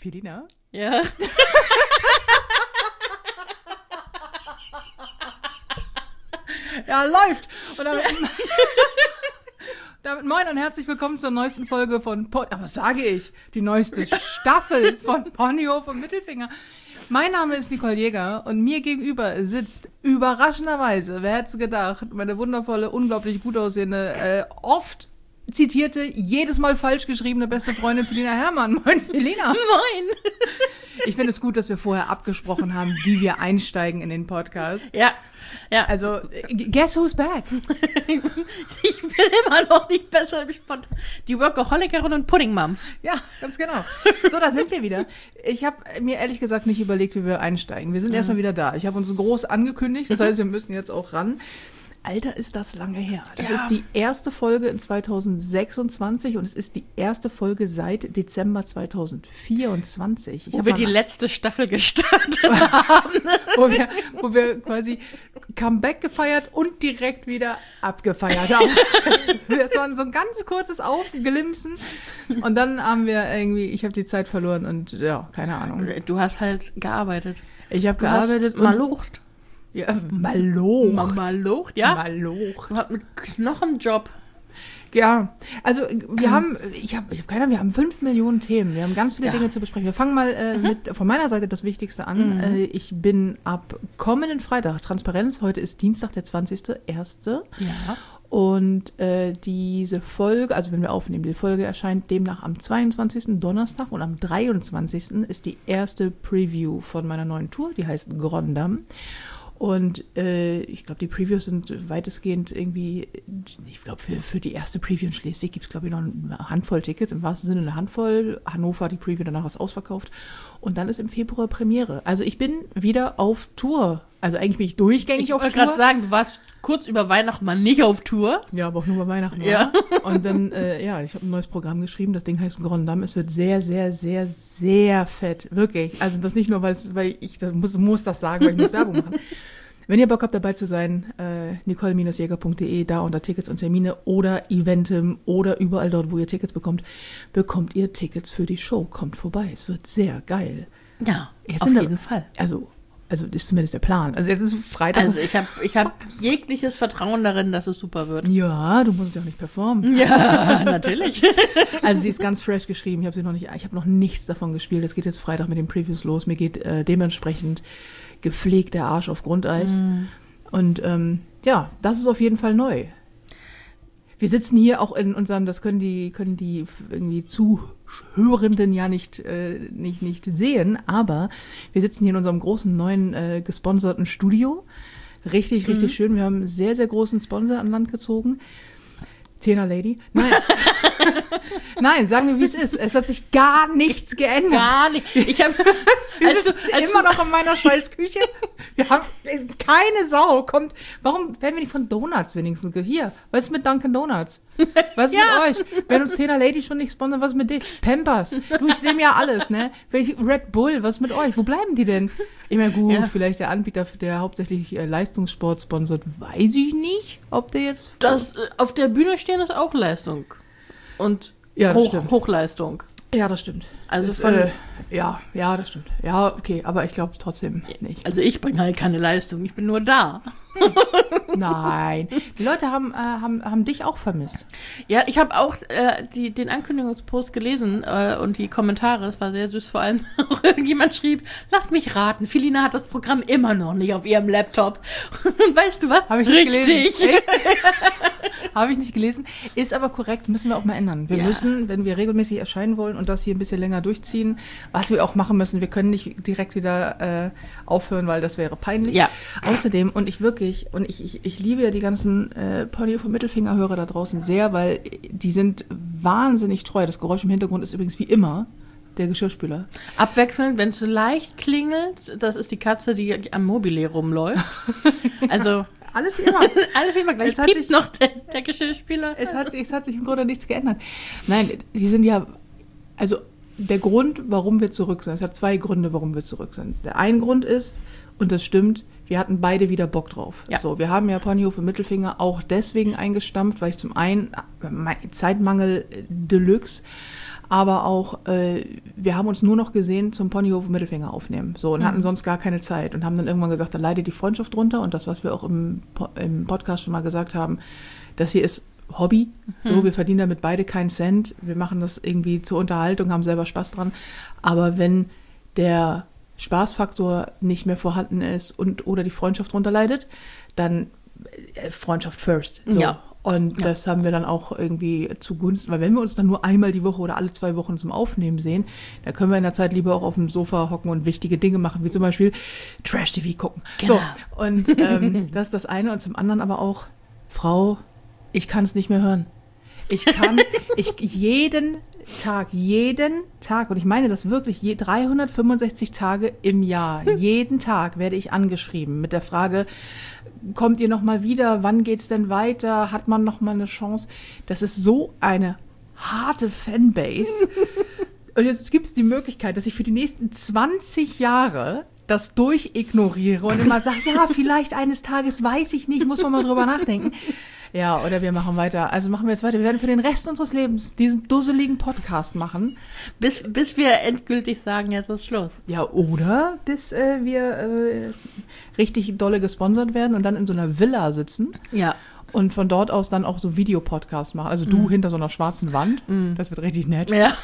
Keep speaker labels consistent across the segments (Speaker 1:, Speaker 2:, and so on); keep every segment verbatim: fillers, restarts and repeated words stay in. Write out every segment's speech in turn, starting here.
Speaker 1: Felina?
Speaker 2: Ja.
Speaker 1: Ja, läuft. Und damit, damit moin und herzlich willkommen zur neuesten Folge von Pon- Aber was sage ich? Die neueste Staffel von Ponyhof und Mittelfinger. Mein Name ist Nicole Jäger und mir gegenüber sitzt überraschenderweise, wer hätte es gedacht, meine wundervolle, unglaublich gut aussehende, äh, oft zitierte, jedes Mal falsch geschriebene beste Freundin Felina Herrmann. Moin, Felina.
Speaker 2: Moin.
Speaker 1: Ich finde es gut, dass wir vorher abgesprochen haben, wie wir einsteigen in den Podcast.
Speaker 2: Ja, ja.
Speaker 1: Also, guess who's back?
Speaker 2: Ich bin immer noch nicht besser im Sport. Die Workaholikerin und Puddingmom.
Speaker 1: Ja, ganz genau. So, da sind wir wieder. Ich habe mir ehrlich gesagt nicht überlegt, wie wir einsteigen. Wir sind mhm. erstmal wieder da. Ich habe uns groß angekündigt, das heißt, wir müssen jetzt auch ran. Alter, ist das lange her. Das ja. ist die erste Folge in zwanzig sechsundzwanzig und es ist die erste Folge seit Dezember zwanzig vierundzwanzig. Ich
Speaker 2: wo wir die letzte Staffel gestartet haben.
Speaker 1: wo, wir, wo wir quasi Comeback gefeiert und direkt wieder abgefeiert haben. Das war so ein ganz kurzes Aufglimpsen und dann haben wir irgendwie, ich habe die Zeit verloren und ja, keine Ahnung.
Speaker 2: Du hast halt gearbeitet.
Speaker 1: Ich habe
Speaker 2: Du
Speaker 1: gearbeitet
Speaker 2: hast malucht.
Speaker 1: Ja, Maloch.
Speaker 2: Maloch, ja.
Speaker 1: Maloch.
Speaker 2: Du hast mit Knochenjob.
Speaker 1: Ja, also wir haben, ich habe ich hab keine, wir haben fünf Millionen Themen. Wir haben ganz viele
Speaker 2: Ja.
Speaker 1: Dinge zu besprechen. Wir fangen mal äh, mhm. mit von meiner Seite das Wichtigste an.
Speaker 2: Mhm.
Speaker 1: Äh, ich bin ab kommenden Freitag, Transparenz, heute ist Dienstag, der zwanzigster erste
Speaker 2: Ja.
Speaker 1: Und äh, diese Folge, also wenn wir aufnehmen, die Folge erscheint demnach am zweiundzwanzigsten Donnerstag und am dreiundzwanzigsten ist die erste Preview von meiner neuen Tour, die heißt Grondam. Und äh, ich glaube, die Previews sind weitestgehend irgendwie, ich glaube, für, für die erste Preview in Schleswig gibt es, glaube ich, noch eine Handvoll Tickets, im wahrsten Sinne eine Handvoll. Hannover, die Preview, danach ist ausverkauft. Und dann ist im Februar Premiere. Also ich bin wieder auf Tour. Also eigentlich bin ich durchgängig
Speaker 2: Ich
Speaker 1: auf Tour.
Speaker 2: wollte gerade sagen, du warst kurz über Weihnachten mal nicht auf Tour.
Speaker 1: Ja, aber auch nur bei Weihnachten.
Speaker 2: Ja.
Speaker 1: Und dann, äh, ja, ich habe ein neues Programm geschrieben. Das Ding heißt Grondam. Es wird sehr, sehr, sehr, sehr fett. Wirklich. Also das nicht nur, weil's, weil ich das muss, muss das sagen, weil ich muss Werbung machen. Wenn ihr Bock habt, dabei zu sein, äh, nicole Jäger punkt de, da unter Tickets und Termine oder Eventim oder überall dort, wo ihr Tickets bekommt, bekommt ihr Tickets für die Show. Kommt vorbei. Es wird sehr geil.
Speaker 2: Ja,
Speaker 1: Jetzt
Speaker 2: auf
Speaker 1: sind
Speaker 2: jeden
Speaker 1: da,
Speaker 2: Fall.
Speaker 1: Also, also das ist zumindest der Plan. Also jetzt ist Freitag.
Speaker 2: Also ich habe ich hab jegliches Vertrauen darin, dass es super wird.
Speaker 1: Ja, du musst es ja auch nicht performen.
Speaker 2: Ja, natürlich.
Speaker 1: Also sie ist ganz fresh geschrieben. Ich habe sie noch nicht, ich habe noch nichts davon gespielt. Es geht jetzt Freitag mit den Previews los. Mir geht äh, dementsprechend gepflegt der Arsch auf Grundeis. Mm. Und ähm, ja, das ist auf jeden Fall neu. Wir sitzen hier auch in unserem, das können die, können die irgendwie Zuhörenden ja nicht, äh, nicht, nicht sehen, aber wir sitzen hier in unserem großen neuen äh, gesponserten Studio. Richtig, richtig mhm. schön. Wir haben einen sehr, sehr großen Sponsor an Land gezogen. Tena Lady. Nein. Nein, sagen wir, wie es ist. Es hat sich gar nichts geändert.
Speaker 2: Gar nicht. Ich habe
Speaker 1: also, immer noch in meiner Scheißküche. Wir haben keine Sau. Kommt. Warum werden wir nicht von Donuts wenigstens? Hier, was ist mit Dunkin' Donuts? Was ist
Speaker 2: Ja.
Speaker 1: mit euch? Wenn uns Tena Lady schon nicht sponsern, was ist mit dir? Pampers. Du, ich nehme ja alles, ne? Red Bull, was ist mit euch? Wo bleiben die denn? Ich meine, gut,
Speaker 2: Ja.
Speaker 1: vielleicht der Anbieter, der hauptsächlich äh, Leistungssport sponsert, weiß ich nicht, ob der jetzt.
Speaker 2: das, äh, auf der Bühne stehen ist auch Leistung. Und
Speaker 1: Ja, das
Speaker 2: Hoch,
Speaker 1: stimmt.
Speaker 2: Hochleistung.
Speaker 1: Ja, das stimmt.
Speaker 2: Also
Speaker 1: das,
Speaker 2: von-
Speaker 1: äh, ja, ja, das stimmt. Ja, okay, aber ich glaube trotzdem nicht.
Speaker 2: Also ich bringe halt keine Leistung, ich bin nur da.
Speaker 1: Nein. Die Leute haben, äh, haben, haben dich auch vermisst.
Speaker 2: Ja, ich habe auch äh, die, den Ankündigungspost gelesen äh, und die Kommentare, es war sehr süß, vor allem auch irgendjemand schrieb, lass mich raten, Felina hat das Programm immer noch nicht auf ihrem Laptop. Und weißt du was?
Speaker 1: Habe ich nicht
Speaker 2: Richtig.
Speaker 1: gelesen. Echt? Habe ich nicht gelesen. Ist aber korrekt, müssen wir auch mal ändern. Wir
Speaker 2: Ja.
Speaker 1: müssen, wenn wir regelmäßig erscheinen wollen und das hier ein bisschen länger durchziehen, was wir auch machen müssen, wir können nicht direkt wieder äh, aufhören, weil das wäre peinlich.
Speaker 2: Ja.
Speaker 1: Außerdem, und ich wirklich, und ich, ich, ich liebe ja die ganzen äh, Ponyhof und Mittelfinger-Hörer da draußen sehr, weil die sind wahnsinnig treu. Das Geräusch im Hintergrund ist übrigens wie immer der Geschirrspüler.
Speaker 2: Abwechselnd, wenn es so leicht klingelt, das ist die Katze, die am Mobile rumläuft. Also
Speaker 1: Alles wie immer.
Speaker 2: alles wie immer gleich.
Speaker 1: Es hat
Speaker 2: Piept
Speaker 1: sich-
Speaker 2: noch der, der Geschirrspüler.
Speaker 1: Es hat, sich, es hat sich im Grunde nichts geändert. Nein, die sind ja, also der Grund, warum wir zurück sind, es hat zwei Gründe, warum wir zurück sind. Der ein Grund ist, und das stimmt, wir hatten beide wieder Bock drauf.
Speaker 2: Ja.
Speaker 1: So, wir haben ja Ponyhof und Mittelfinger auch deswegen eingestampft, weil ich zum einen, Zeitmangel Deluxe, aber auch, äh, wir haben uns nur noch gesehen zum Ponyhof Mittelfinger aufnehmen. So, und mhm. hatten sonst gar keine Zeit und haben dann irgendwann gesagt, da leidet die Freundschaft drunter. Und das, was wir auch im, im Podcast schon mal gesagt haben, das hier ist Hobby. So, mhm. wir verdienen damit beide keinen Cent. Wir machen das irgendwie zur Unterhaltung, haben selber Spaß dran. Aber wenn der Spaßfaktor nicht mehr vorhanden ist und oder die Freundschaft drunter leidet, dann äh, Freundschaft first. So.
Speaker 2: Ja.
Speaker 1: Und ja. das haben wir dann auch irgendwie zugunsten, weil wenn wir uns dann nur einmal die Woche oder alle zwei Wochen zum Aufnehmen sehen, dann können wir in der Zeit lieber auch auf dem Sofa hocken und wichtige Dinge machen, wie zum Beispiel Trash-T V gucken.
Speaker 2: Genau.
Speaker 1: So, und ähm, das ist das eine und zum anderen aber auch, Frau, ich kann es nicht mehr hören. Ich kann, ich jeden Tag, jeden Tag, und ich meine das wirklich, je dreihundertfünfundsechzig Tage im Jahr, jeden Tag werde ich angeschrieben mit der Frage, kommt ihr noch mal wieder, wann geht's denn weiter, hat man noch mal eine Chance? Das ist so eine harte Fanbase. Und jetzt gibt es die Möglichkeit, dass ich für die nächsten zwanzig Jahre das durchignoriere und immer sage, ja, vielleicht eines Tages, weiß ich nicht, muss man mal drüber nachdenken. Ja, oder wir machen weiter. Also machen wir jetzt weiter. Wir werden für den Rest unseres Lebens diesen dusseligen Podcast machen.
Speaker 2: Bis, bis wir endgültig sagen, jetzt ist Schluss.
Speaker 1: Ja, oder bis äh, wir äh, richtig dolle gesponsert werden und dann in so einer Villa sitzen.
Speaker 2: Ja.
Speaker 1: Und von dort aus dann auch so Videopodcast machen. Also du mm. hinter so einer schwarzen Wand. Mm. Das wird richtig nett.
Speaker 2: Ja.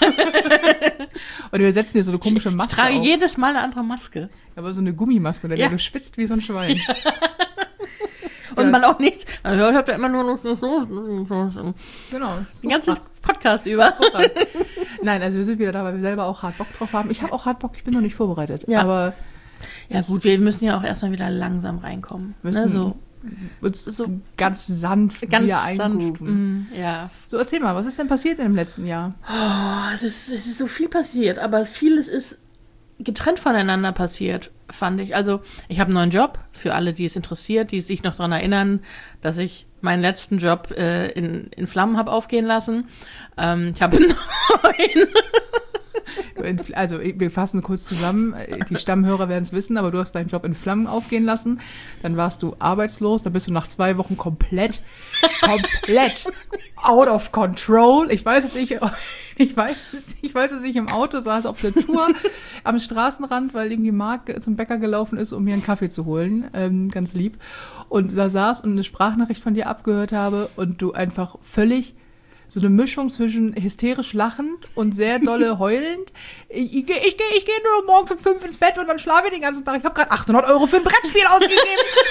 Speaker 1: Und wir setzen dir so eine komische Maske
Speaker 2: Ich trage
Speaker 1: auf.
Speaker 2: jedes Mal eine andere Maske.
Speaker 1: Aber so eine Gummimaske, mit der
Speaker 2: ja.
Speaker 1: du schwitzt wie so ein Schwein.
Speaker 2: Ja. Und ja. man auch nichts. Man hört ja immer nur noch so.
Speaker 1: Genau.
Speaker 2: Den ganzen Podcast über.
Speaker 1: Nein, also wir sind wieder da, weil wir selber auch hart Bock drauf haben. Ich habe auch hart Bock, ich bin noch nicht vorbereitet.
Speaker 2: Ja.
Speaker 1: Aber
Speaker 2: ja gut, wir müssen ja auch erstmal wieder langsam reinkommen.
Speaker 1: Müssen
Speaker 2: ne, so.
Speaker 1: Uns so ganz sanft
Speaker 2: ganz
Speaker 1: wieder
Speaker 2: sanft,
Speaker 1: eingrooven.
Speaker 2: mm, ja.
Speaker 1: So, erzähl mal, was ist denn passiert in dem letzten Jahr?
Speaker 2: Oh, es ist, es ist so viel passiert, aber vieles ist getrennt voneinander passiert, fand ich. Also, ich habe einen neuen Job, für alle, die es interessiert, die sich noch daran erinnern, dass ich meinen letzten Job äh, in, in Flammen habe aufgehen lassen. Ähm, ich habe einen neuen...
Speaker 1: Also, wir fassen kurz zusammen. Die Stammhörer werden es wissen, aber du hast deinen Job in Flammen aufgehen lassen. Dann warst du arbeitslos. Dann bist du nach zwei Wochen komplett, komplett out of control. Ich weiß es nicht. Ich weiß es, ich weiß es nicht. Im Auto saß auf der Tour am Straßenrand, weil irgendwie Marc zum Bäcker gelaufen ist, um mir einen Kaffee zu holen. Ähm, ganz lieb. Und da saß und eine Sprachnachricht von dir abgehört habe und du einfach völlig so eine Mischung zwischen hysterisch lachend und sehr dolle heulend. Ich, ich, ich, ich, ich gehe nur morgens um fünf ins Bett und dann schlafe ich den ganzen Tag. Ich habe gerade achthundert Euro für ein Brettspiel ausgegeben.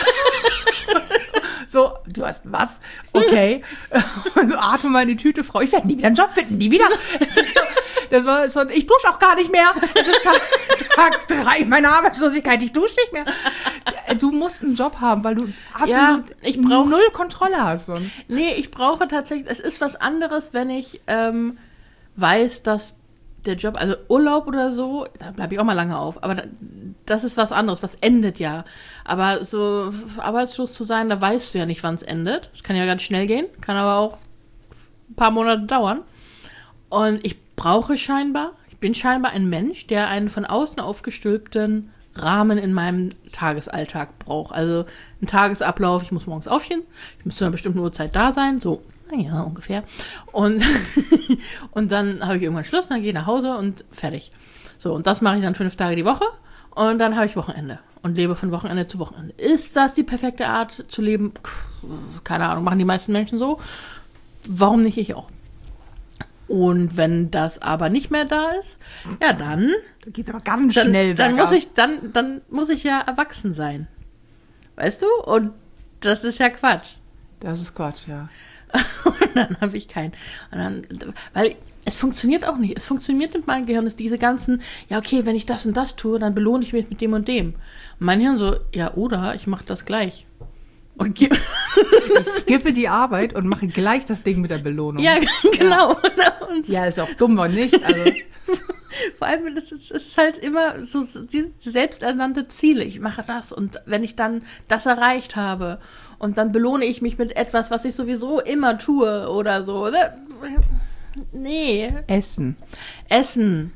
Speaker 1: so, du hast was? Okay. so, atme mal in die Tüte, Frau. Ich werde nie wieder einen Job finden, nie wieder. Das, ist so, das war schon, ich dusche auch gar nicht mehr. Das ist Tag, Tag drei meiner Arbeitslosigkeit. Ich dusche nicht mehr. Du musst einen Job haben, weil du absolut
Speaker 2: ja, ich brauch,
Speaker 1: null Kontrolle hast sonst.
Speaker 2: Nee, ich brauche tatsächlich, es ist was anderes, wenn ich ähm, weiß, dass der Job, also Urlaub oder so, da bleibe ich auch mal lange auf, aber da, das ist was anderes, das endet ja. Aber so arbeitslos zu sein, da weißt du ja nicht, wann es endet. Es kann ja ganz schnell gehen, kann aber auch ein paar Monate dauern. Und ich brauche scheinbar, ich bin scheinbar ein Mensch, der einen von außen aufgestülpten Rahmen in meinem Tagesalltag braucht. Also ein Tagesablauf, ich muss morgens aufstehen, ich muss zu einer bestimmten Uhrzeit da sein, so, naja, ungefähr. Und, und dann habe ich irgendwann Schluss, dann gehe ich nach Hause und fertig. So, und das mache ich dann fünf Tage die Woche und dann habe ich Wochenende und lebe von Wochenende zu Wochenende. Ist das die perfekte Art zu leben? Keine Ahnung, machen die meisten Menschen so. Warum nicht ich auch? Und wenn das aber nicht mehr da ist, ja dann...
Speaker 1: Da geht's aber ganz
Speaker 2: dann,
Speaker 1: schnell
Speaker 2: dann
Speaker 1: bergab.
Speaker 2: muss ich dann, dann muss ich ja erwachsen sein. Weißt du? Und das ist ja Quatsch.
Speaker 1: Das ist Quatsch, ja.
Speaker 2: Und dann habe ich keinen. Und dann, weil es funktioniert auch nicht. Es funktioniert in meinem Gehirn, dass diese ganzen, ja okay, wenn ich das und das tue, dann belohne ich mich mit dem und dem. Und mein Hirn so, ja oder, ich mache das gleich. Und
Speaker 1: ich skippe die Arbeit und mache gleich das Ding mit der Belohnung.
Speaker 2: Ja, genau.
Speaker 1: Ja,
Speaker 2: und
Speaker 1: ja ist auch dumm, oder nicht? Also.
Speaker 2: Vor allem, es ist, es ist halt immer so die selbsternannte Ziele. Ich mache das und wenn ich dann das erreicht habe und dann belohne ich mich mit etwas, was ich sowieso immer tue oder so. Oder? Nee.
Speaker 1: Essen.
Speaker 2: Essen.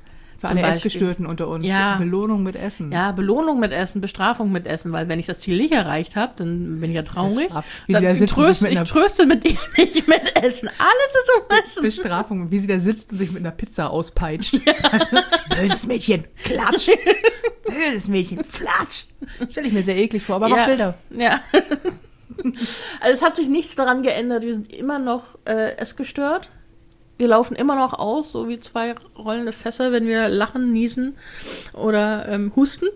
Speaker 1: Für alle Essgestörten unter uns.
Speaker 2: Ja.
Speaker 1: Belohnung mit Essen.
Speaker 2: Ja, Belohnung mit Essen, Bestrafung mit Essen, weil wenn ich das Ziel nicht erreicht habe, dann bin ich ja traurig.
Speaker 1: Wie sie da
Speaker 2: Dann
Speaker 1: sitzt und
Speaker 2: tröst,
Speaker 1: sich mit
Speaker 2: ich
Speaker 1: einer
Speaker 2: tröste mit ihr nicht mit Essen. Alles ist um Essen.
Speaker 1: Bestrafung, wie sie da sitzt und sich mit einer Pizza auspeitscht. Böses Mädchen, klatsch. Böses Mädchen, flatsch. Stelle ich mir sehr eklig vor, aber mach
Speaker 2: Ja.
Speaker 1: Bilder.
Speaker 2: Ja. Also es hat sich nichts daran geändert. Wir sind immer noch äh, essgestört. Wir laufen immer noch aus, so wie zwei rollende Fässer, wenn wir lachen, niesen oder ähm, husten.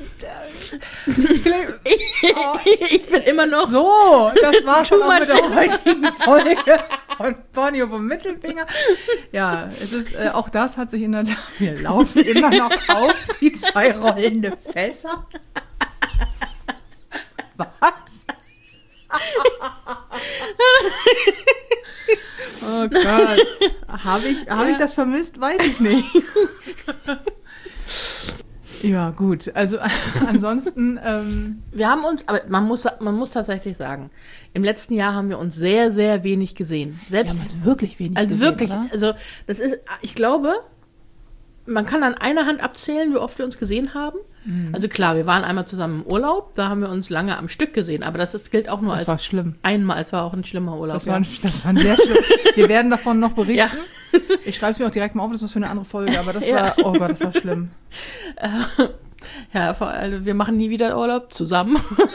Speaker 2: ich, ich bin immer noch
Speaker 1: So, das war's
Speaker 2: Too
Speaker 1: dann auch mit der
Speaker 2: much.
Speaker 1: heutigen Folge von Ponyo vom Mittelfinger. Ja, es ist, äh, auch das hat sich in der Tat, wir laufen immer noch aus wie zwei rollende Fässer. Was? Oh Gott. Habe ich, hab
Speaker 2: Ja.
Speaker 1: ich das vermisst? Weiß ich nicht. Ja, gut. Also ansonsten, ähm,
Speaker 2: Wir haben uns, aber man muss, man muss tatsächlich sagen, im letzten Jahr haben wir uns sehr, sehr wenig gesehen.
Speaker 1: wir
Speaker 2: Selbst,
Speaker 1: haben uns wirklich wenig
Speaker 2: also
Speaker 1: gesehen,
Speaker 2: wirklich,
Speaker 1: oder?
Speaker 2: also das ist, ich glaube, man kann an einer Hand abzählen, wie oft wir uns gesehen haben.
Speaker 1: Mhm.
Speaker 2: Also klar, wir waren einmal zusammen im Urlaub, da haben wir uns lange am Stück gesehen, aber das ist, gilt auch nur
Speaker 1: Das
Speaker 2: als
Speaker 1: war schlimm.
Speaker 2: einmal, es war auch ein schlimmer Urlaub.
Speaker 1: Das
Speaker 2: ja.
Speaker 1: war, ein, das war ein sehr schlimm. Wir werden davon noch berichten.
Speaker 2: Ja.
Speaker 1: Ich schreibe es mir auch direkt mal auf, das ist was für eine andere Folge, aber das
Speaker 2: Ja.
Speaker 1: war, oh Gott, das war schlimm.
Speaker 2: Ja, vor allem, wir machen nie wieder Urlaub zusammen.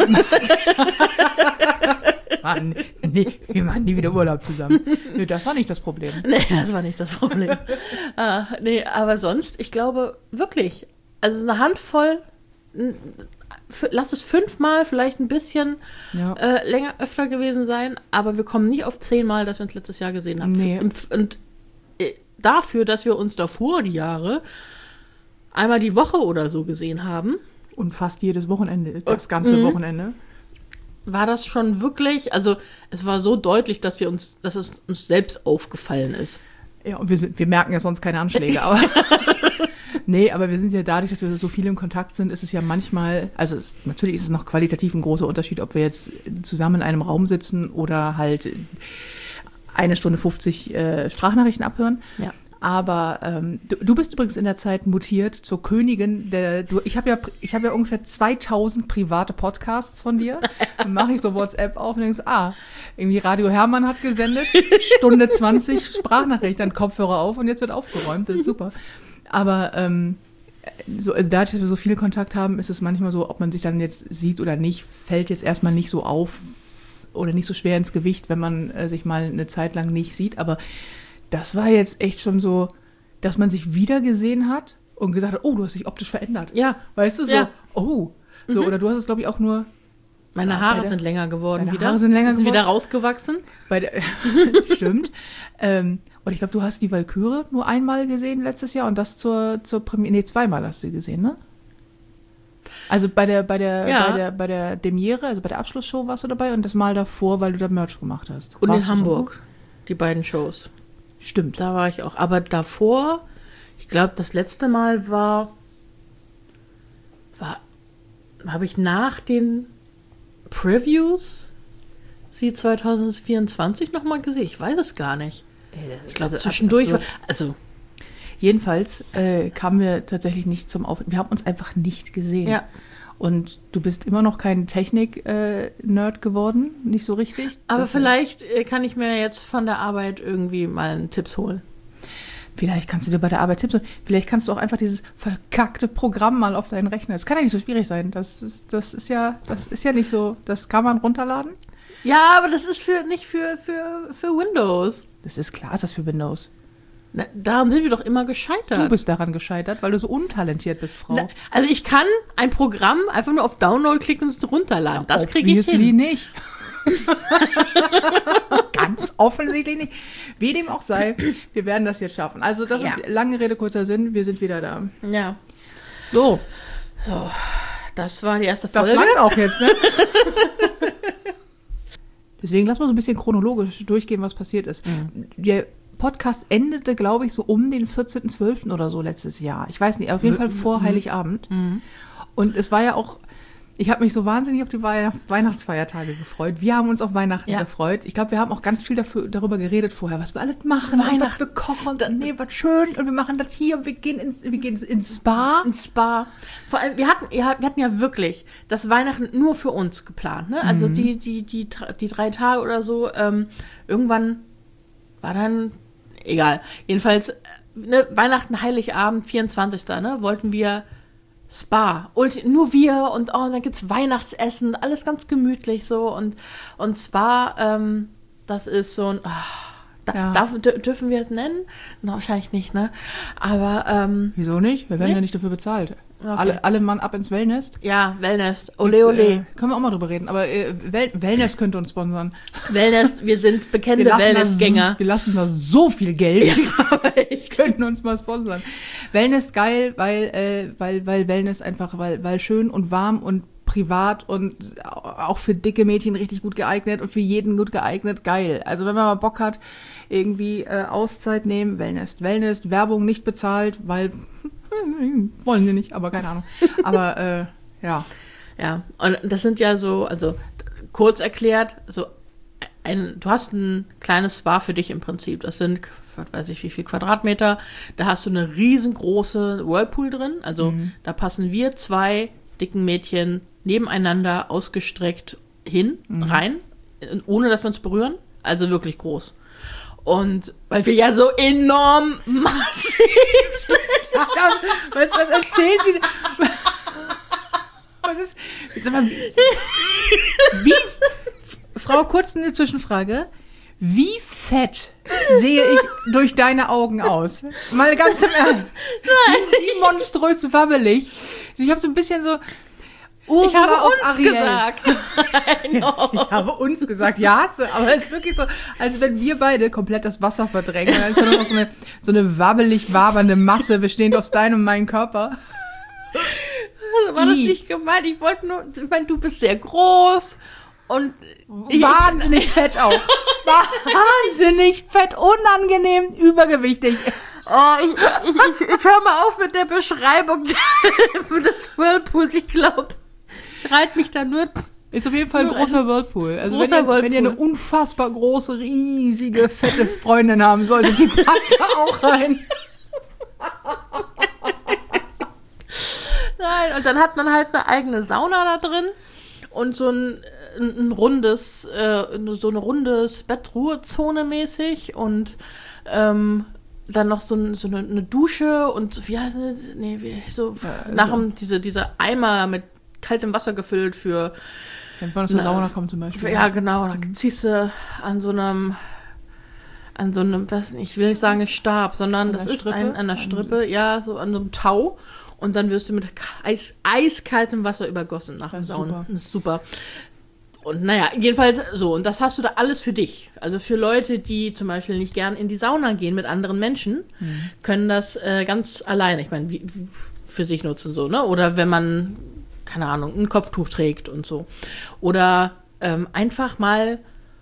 Speaker 1: Mann, nee, wir machen nie wieder Urlaub zusammen. Nee, das war nicht das Problem.
Speaker 2: Nee, das war nicht das Problem. äh, nee, aber sonst, ich glaube wirklich, also eine Handvoll, n- f- lass es fünfmal, vielleicht ein bisschen
Speaker 1: Ja.
Speaker 2: äh, länger, öfter gewesen sein, aber wir kommen nicht auf zehnmal, dass wir uns letztes Jahr gesehen haben.
Speaker 1: Nee.
Speaker 2: Und, und äh, dafür, dass wir uns davor die Jahre einmal die Woche oder so gesehen haben,
Speaker 1: Und fast jedes Wochenende, das
Speaker 2: Und-
Speaker 1: ganze
Speaker 2: mhm.
Speaker 1: Wochenende.
Speaker 2: war das schon wirklich, also es war so deutlich, dass wir uns, dass es uns selbst aufgefallen ist.
Speaker 1: Ja, und wir, sind, wir merken ja sonst keine Anschläge, aber nee, aber wir sind ja dadurch, dass wir so viel im Kontakt sind, ist es ja manchmal, also es, natürlich ist es noch qualitativ ein großer Unterschied, ob wir jetzt zusammen in einem Raum sitzen oder halt eine Stunde fünfzig äh, Sprachnachrichten abhören.
Speaker 2: Ja.
Speaker 1: Aber ähm, du, du bist übrigens in der Zeit mutiert zur Königin der. Du, ich habe ja, ich habe ja ungefähr zweitausend private Podcasts von dir. Dann mache ich so WhatsApp auf und denkst, ah, irgendwie Radio Hermann hat gesendet, Stunde zwanzig Sprachnachricht, dann Kopfhörer auf und jetzt wird aufgeräumt. Das ist super. Aber ähm, so, also dadurch, dass wir so viel Kontakt haben, ist es manchmal so, ob man sich dann jetzt sieht oder nicht, fällt jetzt erstmal nicht so auf oder nicht so schwer ins Gewicht, wenn man äh, sich mal eine Zeit lang nicht sieht. Aber das war jetzt echt schon so, dass man sich wieder gesehen hat und gesagt hat, oh, du hast dich optisch verändert.
Speaker 2: Ja.
Speaker 1: Weißt du, so,
Speaker 2: Ja.
Speaker 1: oh. So, oder du hast es, glaube ich, auch nur
Speaker 2: Meine
Speaker 1: Ja,
Speaker 2: Haare
Speaker 1: beide-
Speaker 2: sind länger geworden
Speaker 1: deine
Speaker 2: wieder.
Speaker 1: Haare sind länger
Speaker 2: Die sind
Speaker 1: geworden.
Speaker 2: wieder rausgewachsen.
Speaker 1: bei der, stimmt. Ähm, und ich glaube, du hast die Walküre nur einmal gesehen letztes Jahr und das zur, zur Premiere, nee, zweimal hast du gesehen, ne? Also bei der, bei der,
Speaker 2: Ja.
Speaker 1: bei der, bei der Demiere, also bei der Abschlussshow warst du dabei und das Mal davor, weil du da Merch gemacht hast.
Speaker 2: Und
Speaker 1: Warst
Speaker 2: in
Speaker 1: du so?
Speaker 2: Hamburg. Die beiden Shows.
Speaker 1: Stimmt.
Speaker 2: Da war ich auch. Aber davor, ich glaube, das letzte Mal war, war habe ich nach den Previews sie zwanzig vierundzwanzig nochmal gesehen? Ich weiß es gar nicht. Ich glaube,
Speaker 1: Also,
Speaker 2: zwischendurch war,
Speaker 1: absurd.
Speaker 2: also,
Speaker 1: Jedenfalls äh, kamen wir tatsächlich nicht zum Auf. Wir haben uns einfach nicht gesehen.
Speaker 2: ja.
Speaker 1: Und du bist immer noch kein Technik-Nerd geworden, nicht so richtig.
Speaker 2: Aber
Speaker 1: Das-
Speaker 2: vielleicht äh, kann ich mir jetzt von der Arbeit irgendwie mal einen Tipps holen.
Speaker 1: Vielleicht kannst du dir bei der Arbeit Tipps. Vielleicht kannst du auch einfach dieses verkackte Programm mal auf deinen Rechner. Das kann ja nicht so schwierig sein. Das ist, das ist ja, das ist ja nicht so. Das kann man runterladen.
Speaker 2: Ja, aber das ist für nicht für, für, für Windows.
Speaker 1: Das ist klar, ist das für Windows.
Speaker 2: Na, daran sind wir doch immer
Speaker 1: Du
Speaker 2: gescheitert.
Speaker 1: bist daran gescheitert, weil du so untalentiert bist, Frau.
Speaker 2: Na, also ich kann ein Programm einfach nur auf Download klicken und es runterladen. Das kriege ich
Speaker 1: Obviously
Speaker 2: hin.
Speaker 1: nicht. Ganz offensichtlich nicht. Wie dem auch sei, wir werden das jetzt schaffen. Also das
Speaker 2: Ja.
Speaker 1: ist lange Rede, kurzer Sinn. Wir sind wieder da.
Speaker 2: Ja,
Speaker 1: So,
Speaker 2: das war die erste
Speaker 1: das
Speaker 2: Folge.
Speaker 1: langt auch jetzt, ne? Deswegen lass mal so ein bisschen chronologisch durchgehen, was passiert ist.
Speaker 2: Mhm.
Speaker 1: Der Podcast endete, glaube ich, so um den vierzehnten zwölften oder so letztes Jahr. Ich weiß nicht, auf jeden
Speaker 2: Mhm.
Speaker 1: Fall vor Heiligabend.
Speaker 2: Mhm.
Speaker 1: Und es war ja auch, Ich habe mich so wahnsinnig auf die Wei- Weihnachtsfeiertage gefreut. Wir haben uns auf Weihnachten
Speaker 2: Ja.
Speaker 1: gefreut. Ich glaube, wir haben auch ganz viel dafür, darüber geredet vorher, was wir alles machen.
Speaker 2: Weihnachten.
Speaker 1: Und was wir kochen. Und nee, was schön. Und wir machen das hier. Und wir gehen ins, wir gehen ins Spa.
Speaker 2: Ein Spa. Vor allem, wir hatten, ja, wir hatten ja wirklich das Weihnachten nur für uns geplant. Ne? Also
Speaker 1: Mhm.
Speaker 2: die, die, die, die drei Tage oder so. Ähm, irgendwann war dann, egal. Jedenfalls, äh, ne, Weihnachten, Heiligabend, vierundzwanzigsten Ne, wollten wir Spa. Und nur wir und oh, dann gibt's Weihnachtsessen, alles ganz gemütlich so. Und, und Spa, ähm, das ist so ein. ah, da,
Speaker 1: Ja.
Speaker 2: darf, dür- dürfen wir es nennen? Na, wahrscheinlich nicht, ne? Aber ähm,
Speaker 1: Wieso nicht? Wir werden
Speaker 2: Nee.
Speaker 1: ja nicht dafür bezahlt.
Speaker 2: Okay.
Speaker 1: Alle, alle Mann ab ins Wellness.
Speaker 2: ja, Wellness. Ole,
Speaker 1: Gibt's,
Speaker 2: ole.
Speaker 1: Äh, können wir auch mal drüber reden. Aber äh, Well Wellness könnte uns sponsern.
Speaker 2: Wellness, wir sind bekannte
Speaker 1: da,
Speaker 2: Wellnessgänger.
Speaker 1: wir lassen da so viel Geld.
Speaker 2: Ich
Speaker 1: Könnten uns mal sponsern. Wellness geil, weil, äh, weil, weil Wellness einfach, weil, weil schön und warm und privat und auch für dicke Mädchen richtig gut geeignet und für jeden gut geeignet, geil. Also wenn man mal Bock hat, irgendwie äh, Auszeit nehmen, Wellness. Wellness, Werbung nicht bezahlt, weil wollen sie nicht, aber keine Ahnung. Aber äh, ja.
Speaker 2: Ja, und das sind ja so, also kurz erklärt, so ein, du hast ein kleines Spa für dich im Prinzip. Das sind, was weiß ich, wie viel Quadratmeter. Da hast du eine riesengroße Whirlpool drin. Also
Speaker 1: Mhm.
Speaker 2: da passen wir zwei dicken Mädchen nebeneinander ausgestreckt hin,
Speaker 1: Mhm.
Speaker 2: rein, ohne dass wir uns berühren. Also wirklich groß. Und weil wir ja so enorm massiv sind.
Speaker 1: Was, was erzählen Sie denn? Was ist. Sag mal, wie, wie ist, Frau, kurz eine Zwischenfrage. Wie fett sehe ich durch deine Augen aus? Mal ganz im Ernst. Wie, wie monströs wabbelig. Ich habe so ein bisschen so. Ursula
Speaker 2: Ich habe
Speaker 1: aus
Speaker 2: uns
Speaker 1: Ariel.
Speaker 2: gesagt. Genau.
Speaker 1: Ich habe uns gesagt, ja, hast du, aber es ist wirklich so, als wenn wir beide komplett das Wasser verdrängen. Da ist ja nur noch so eine, so eine wabbelig wabernde Masse, bestehend aus deinem und meinem Körper.
Speaker 2: Also war das
Speaker 1: Die.
Speaker 2: nicht gemeint. Ich wollte nur, ich meine, du bist sehr groß und ich,
Speaker 1: Wahnsinnig fett auch. Wahnsinnig fett, unangenehm, übergewichtig.
Speaker 2: oh, ich, ich, ich, ich höre mal auf mit der Beschreibung des Whirlpools. Ich glaube, ich reite mich da nur.
Speaker 1: Ist auf jeden Fall ein
Speaker 2: Nur
Speaker 1: großer Whirlpool. Also wenn
Speaker 2: großer
Speaker 1: ihr, wenn ihr eine
Speaker 2: Whirlpool.
Speaker 1: unfassbar große, riesige, fette Freundin haben solltet, die passt da auch rein.
Speaker 2: Nein, und dann hat man halt eine eigene Sauna da drin und so ein, ein, ein rundes, äh, so eine rundes Bettruhezone mäßig und ähm, dann noch so, ein, so eine, eine Dusche und wie heißt es? Nee, wie, so
Speaker 1: Ja,
Speaker 2: nach
Speaker 1: also-
Speaker 2: dem, diese, diese Eimer mit kaltem Wasser gefüllt für,
Speaker 1: Wenn wir aus der
Speaker 2: Na,
Speaker 1: Sauna kommen zum Beispiel.
Speaker 2: für ja genau, dann ziehst du an so einem an so einem, was, ich will nicht sagen Stab, sondern
Speaker 1: An
Speaker 2: das
Speaker 1: der
Speaker 2: ist
Speaker 1: Strippe?
Speaker 2: ein, an der
Speaker 1: An-
Speaker 2: Strippe, ja, so an so einem Tau. Und dann wirst du mit Eis, eiskaltem Wasser übergossen nach dem
Speaker 1: Das ist
Speaker 2: Saunen.
Speaker 1: super.
Speaker 2: Das ist super. Und naja, jedenfalls so. Und das hast du da alles für dich. Also für Leute, die zum Beispiel nicht gern in die Sauna gehen mit anderen Menschen,
Speaker 1: Mhm.
Speaker 2: können das äh, ganz alleine, ich meine, wie- wie- für sich nutzen so, ne? Oder wenn man, keine Ahnung, ein Kopftuch trägt und so. Oder ähm, einfach mal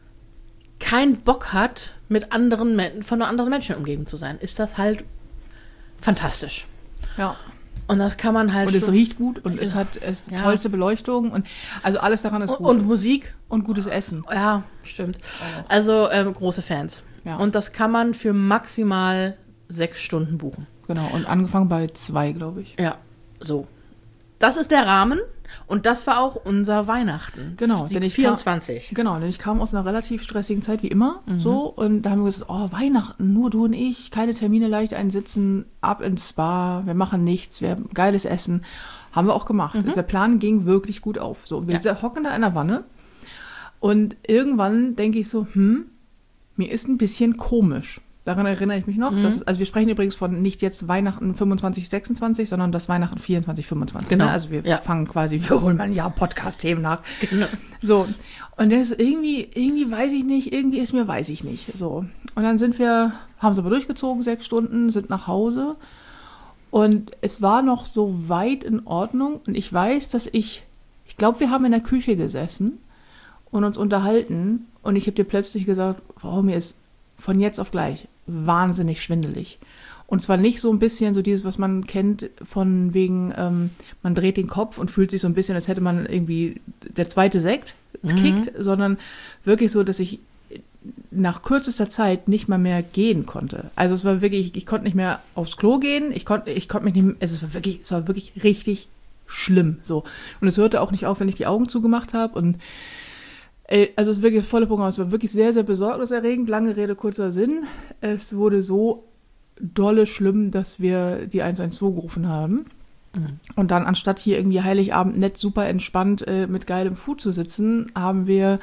Speaker 2: keinen Bock hat, mit anderen Men- von anderen Menschen umgeben zu sein, ist das halt fantastisch.
Speaker 1: Ja.
Speaker 2: Und das kann man halt
Speaker 1: Und es
Speaker 2: schon-
Speaker 1: riecht gut und es
Speaker 2: Ja.
Speaker 1: hat es
Speaker 2: Ja.
Speaker 1: tollste Beleuchtung und also alles daran ist
Speaker 2: und,
Speaker 1: gut.
Speaker 2: und Musik.
Speaker 1: Und gutes Essen.
Speaker 2: Ja, stimmt. Also ähm, große Fans.
Speaker 1: Ja.
Speaker 2: Und das kann man für maximal sechs Stunden buchen.
Speaker 1: Genau. Und angefangen bei zwei, glaube ich.
Speaker 2: Ja, so. Das ist der Rahmen und das war auch unser Weihnachten.
Speaker 1: Genau,
Speaker 2: Die
Speaker 1: denn ich
Speaker 2: vierundzwanzig.
Speaker 1: Genau, denn ich kam aus einer relativ stressigen Zeit, wie immer,
Speaker 2: Mhm.
Speaker 1: so. Und da haben wir gesagt, oh, Weihnachten, nur du und ich, keine Termine leicht einsitzen, ab ins Spa, wir machen nichts, wir haben geiles Essen. Haben wir auch gemacht. Also der Plan ging wirklich gut auf. So, wir
Speaker 2: Mhm. Ja.
Speaker 1: hocken da in der Wanne und irgendwann denke ich so, hm, mir ist ein bisschen komisch. Daran erinnere ich mich noch.
Speaker 2: Mhm.
Speaker 1: Das ist, also wir sprechen übrigens von nicht jetzt Weihnachten fünfundzwanzig, sechsundzwanzig, sondern das Weihnachten vierundzwanzig, fünfundzwanzig.
Speaker 2: Genau.
Speaker 1: Ne? Also wir
Speaker 2: Ja.
Speaker 1: fangen quasi, wir holen mal ein Jahr Podcast-Themen nach.
Speaker 2: Genau.
Speaker 1: So, und das ist irgendwie, irgendwie weiß ich nicht, irgendwie ist mir, weiß ich nicht. So. Und dann sind wir, haben es aber durchgezogen, sechs Stunden, sind nach Hause. Und es war noch so weit in Ordnung. Und ich weiß, dass ich, ich glaube, wir haben in der Küche gesessen und uns unterhalten. Und ich habe dir plötzlich gesagt, wow, mir ist von jetzt auf gleich wahnsinnig schwindelig. Und zwar nicht so ein bisschen so dieses, was man kennt von wegen, ähm, man dreht den Kopf und fühlt sich so ein bisschen, als hätte man irgendwie der zweite Sekt mhm. kickt, sondern wirklich so, dass ich nach kürzester Zeit nicht mal mehr gehen konnte. Also es war wirklich, ich, ich konnte nicht mehr aufs Klo gehen, ich konnte ich konnte mich nicht mehr, es war wirklich, es war wirklich richtig schlimm. So. Und es hörte auch nicht auf, wenn ich die Augen zugemacht habe. Und ey, also es ist wirklich volle Programm, es war wirklich sehr, sehr besorgniserregend, lange Rede, kurzer Sinn. Es wurde so dolle schlimm, dass wir die eins eins zwei gerufen haben. Mhm. Und dann, anstatt hier irgendwie Heiligabend nett, super entspannt äh, mit geilem Food zu sitzen, haben wir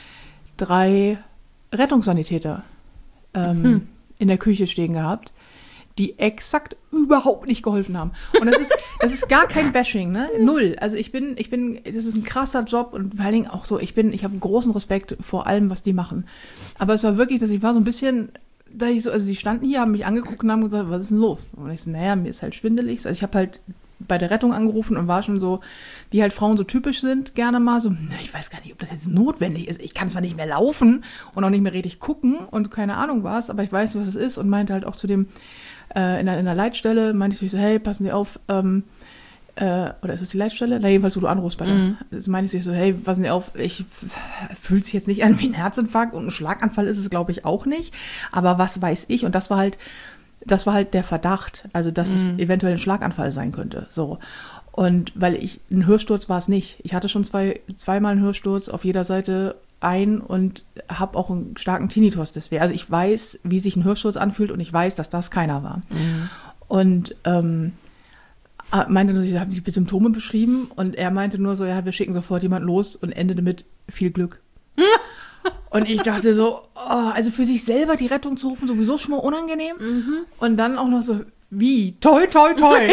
Speaker 1: drei Rettungssanitäter ähm, mhm. in der Küche stehen gehabt, die exakt überhaupt nicht geholfen haben. Und das ist, das ist gar kein Bashing, ne? Null. Also ich bin, ich bin, das ist ein krasser Job und vor allen Dingen auch so, ich bin, ich habe großen Respekt vor allem, was die machen. Aber es war wirklich, dass ich war so ein bisschen, da ich so, also die standen hier, haben mich angeguckt und haben gesagt, was ist denn los? Und ich so, naja, mir ist halt schwindelig. Also ich habe halt bei der Rettung angerufen und war schon so, wie halt Frauen so typisch sind, gerne mal so, ich weiß gar nicht, ob das jetzt notwendig ist. Ich kann zwar nicht mehr laufen und auch nicht mehr richtig gucken und keine Ahnung was, aber ich weiß, was es ist und meinte halt auch zu dem, äh, in, der, in der Leitstelle, meinte ich so, hey, passen Sie auf, ähm, äh, oder ist es die Leitstelle? Na, jedenfalls, wo du anrufst bei der. Mhm. Das meinte ich so, hey, passen Sie auf, ich fühlt sich jetzt nicht an wie ein Herzinfarkt und ein Schlaganfall ist es, glaube ich, auch nicht, aber was weiß ich? Und das war halt, das war halt der Verdacht, also dass mhm. es eventuell ein Schlaganfall sein könnte. So. Und weil ich, ein Hörsturz war es nicht. Ich hatte schon zwei, zweimal einen Hörsturz auf jeder Seite ein und habe auch einen starken Tinnitus deswegen. Also ich weiß, wie sich ein Hörsturz anfühlt und ich weiß, dass das keiner war. Mhm. Und ähm, meinte, ich habe die Symptome beschrieben und er meinte nur so, ja, wir schicken sofort jemanden los und endete mit viel Glück. Und ich dachte so, oh, also für sich selber die Rettung zu rufen, sowieso schon mal unangenehm. Mhm. Und dann auch noch so, wie? Toi, toi, toi.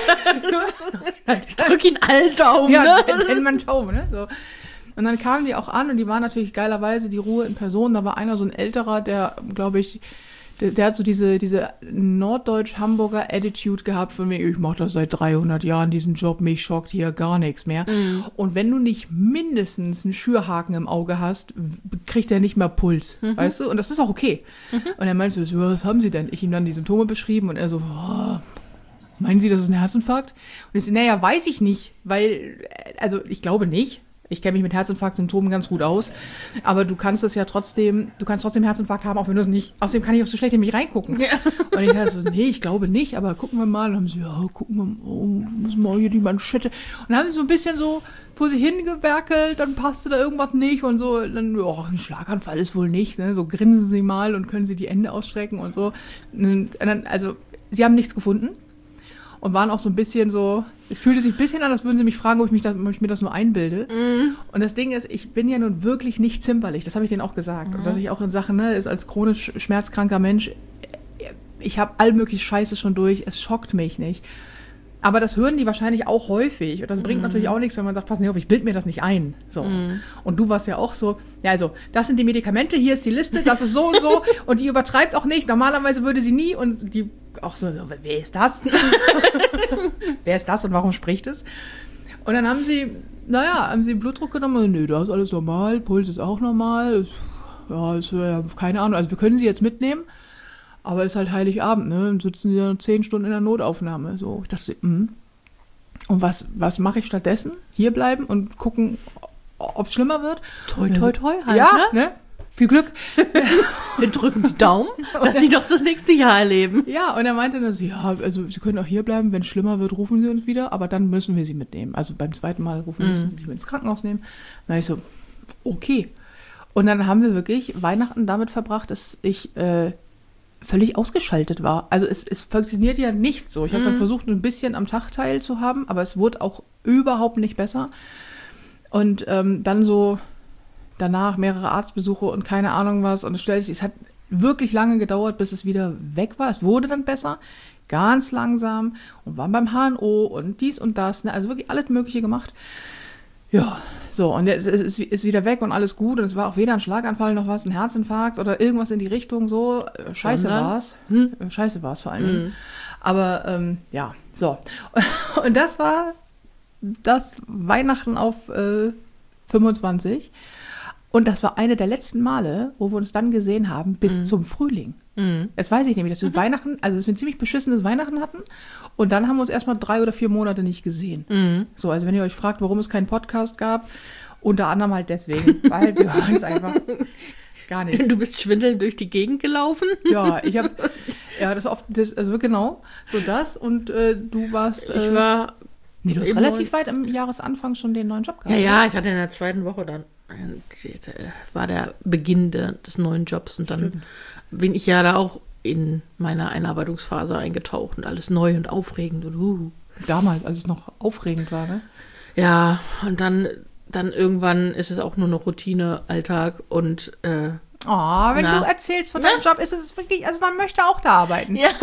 Speaker 2: Ich drück ihn all Daumen,
Speaker 1: ja,
Speaker 2: ne?
Speaker 1: Nennt man Daumen, ne? So. Und dann kamen die auch an und die waren natürlich geilerweise die Ruhe in Person. Da war einer so ein älterer, der, glaube ich, der, der hat so diese, diese norddeutsch-Hamburger Attitude gehabt von mir, ich mache das seit dreihundert Jahren, diesen Job, mich schockt hier gar nichts mehr. Mm. Und wenn du nicht mindestens einen Schürhaken im Auge hast, kriegt er nicht mehr Puls, mhm. weißt du? Und das ist auch okay. Mhm. Und er meinte so, was haben Sie denn? Ich ihm dann die Symptome beschrieben und er so, oh, meinen Sie, das ist ein Herzinfarkt? Und ich so, naja, weiß ich nicht, weil, also ich glaube nicht. Ich kenne mich mit Herzinfarkt-Symptomen ganz gut aus, aber du kannst es ja trotzdem, du kannst trotzdem Herzinfarkt haben, auch wenn du es nicht, außerdem kann ich auch so schlecht in mich reingucken. Ja. Und ich dachte so, nee, ich glaube nicht, aber gucken wir mal. Und dann haben sie, ja, gucken wir mal, oh, müssen wir hier die Manschette. Und dann haben sie so ein bisschen so vor sich hingewerkelt, dann passte da irgendwas nicht und so, dann, oh, ein Schlaganfall ist wohl nicht, ne? So grinsen sie mal und können sie die Hände ausstrecken und so. Und dann, also, sie haben nichts gefunden. Und waren auch so ein bisschen so, es fühlte sich ein bisschen an, als würden sie mich fragen, ob ich, mich das, ob ich mir das nur einbilde. Mm. Und das Ding ist, ich bin ja nun wirklich nicht zimperlich, das habe ich denen auch gesagt. Mm. Und dass ich auch in Sachen, ne, ist als chronisch schmerzkranker Mensch, ich habe all mögliche Scheiße schon durch, es schockt mich nicht. Aber das hören die wahrscheinlich auch häufig. Und das bringt mm. natürlich auch nichts, wenn man sagt, pass nicht auf, ich bild mir das nicht ein. So. Mm. Und du warst ja auch so, ja, also, das sind die Medikamente, hier ist die Liste, das ist so und so. Und die übertreibt auch nicht. Normalerweise würde sie nie. Und die auch so, so wer ist das? Wer ist das und warum spricht es? Und dann haben sie, naja, haben sie Blutdruck genommen. Und, nee, da ist alles normal, Puls ist auch normal. Ja, ist, ja, keine Ahnung. Also wir können sie jetzt mitnehmen. Aber ist halt Heiligabend, ne? Dann sitzen sie ja zehn Stunden in der Notaufnahme. So, ich dachte, mh. Und was, was mache ich stattdessen? Hier bleiben und gucken, ob es schlimmer wird?
Speaker 2: Toi, toi, toi, halt,
Speaker 1: ja, ne? ne? Viel Glück.
Speaker 2: Wir drücken die Daumen, dass sie doch das nächste Jahr erleben.
Speaker 1: Ja, und er meinte dann so, ja, also sie können auch hier bleiben, wenn es schlimmer wird, rufen sie uns wieder, aber dann müssen wir sie mitnehmen. Also beim zweiten Mal rufen, mm. müssen sie sich mit ins Krankenhaus nehmen. Dann ich so, okay. Und dann haben wir wirklich Weihnachten damit verbracht, dass ich äh, völlig ausgeschaltet war. Also es, es funktioniert ja nicht so. Ich habe mm. dann versucht, ein bisschen am Tag teilzuhaben, aber es wurde auch überhaupt nicht besser. Und ähm, dann so danach mehrere Arztbesuche und keine Ahnung was. Und es stellte sich, es hat wirklich lange gedauert, bis es wieder weg war. Es wurde dann besser, ganz langsam und waren beim H N O und dies und das. Ne? Also wirklich alles Mögliche gemacht. Ja, so, und es ist, ist wieder weg und alles gut. Und es war auch weder ein Schlaganfall noch was, ein Herzinfarkt oder irgendwas in die Richtung. So, scheiße war es. Hm? Scheiße war es vor allem. Mhm. Aber ähm, ja, so. Und das war das Weihnachten auf äh, fünfundzwanzig. Und das war eine der letzten Male, wo wir uns dann gesehen haben, bis mhm. zum Frühling. Mhm. Das weiß ich nämlich, dass wir mhm. Weihnachten, also dass wir ein ziemlich beschissenes Weihnachten hatten. Und dann haben wir uns erstmal drei oder vier Monate nicht gesehen. Mhm. So, also wenn ihr euch fragt, warum es keinen Podcast gab, unter anderem halt deswegen, weil wir hören es einfach gar nicht.
Speaker 2: Du bist schwindelnd durch die Gegend gelaufen?
Speaker 1: Ja, ich habe, ja, das war oft, das, also genau, so das. Und äh, du warst. Äh,
Speaker 2: ich war.
Speaker 1: Nee, du hast relativ weit am Jahresanfang schon den neuen Job gehabt.
Speaker 2: Ja, ja, ich hatte in der zweiten Woche dann, war der Beginn de, des neuen Jobs und dann Stimmt. bin ich ja da auch in meiner Einarbeitungsphase eingetaucht und alles neu und aufregend und uh.
Speaker 1: Damals, als es noch aufregend war, ne?
Speaker 2: Ja, und dann, dann irgendwann ist es auch nur noch Routine, Alltag und äh,
Speaker 1: oh, wenn na. du erzählst von deinem na? Job, ist es wirklich, also man möchte auch da arbeiten. Ja.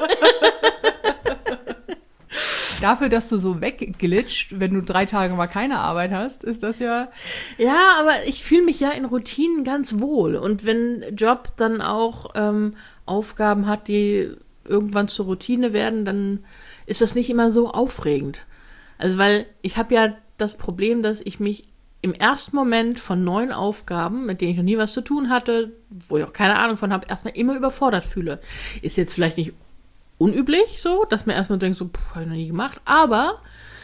Speaker 1: Dafür, dass du so wegglitscht, wenn du drei Tage mal keine Arbeit hast, ist das ja...
Speaker 2: Ja, aber ich fühle mich ja in Routinen ganz wohl. Und wenn Job dann auch ähm, Aufgaben hat, die irgendwann zur Routine werden, dann ist das nicht immer so aufregend. Also weil ich habe ja das Problem, dass ich mich im ersten Moment von neuen Aufgaben, mit denen ich noch nie was zu tun hatte, wo ich auch keine Ahnung von habe, erstmal immer überfordert fühle. Ist jetzt vielleicht nicht unüblich so, dass man erstmal denkt, so, habe ich noch nie gemacht. Aber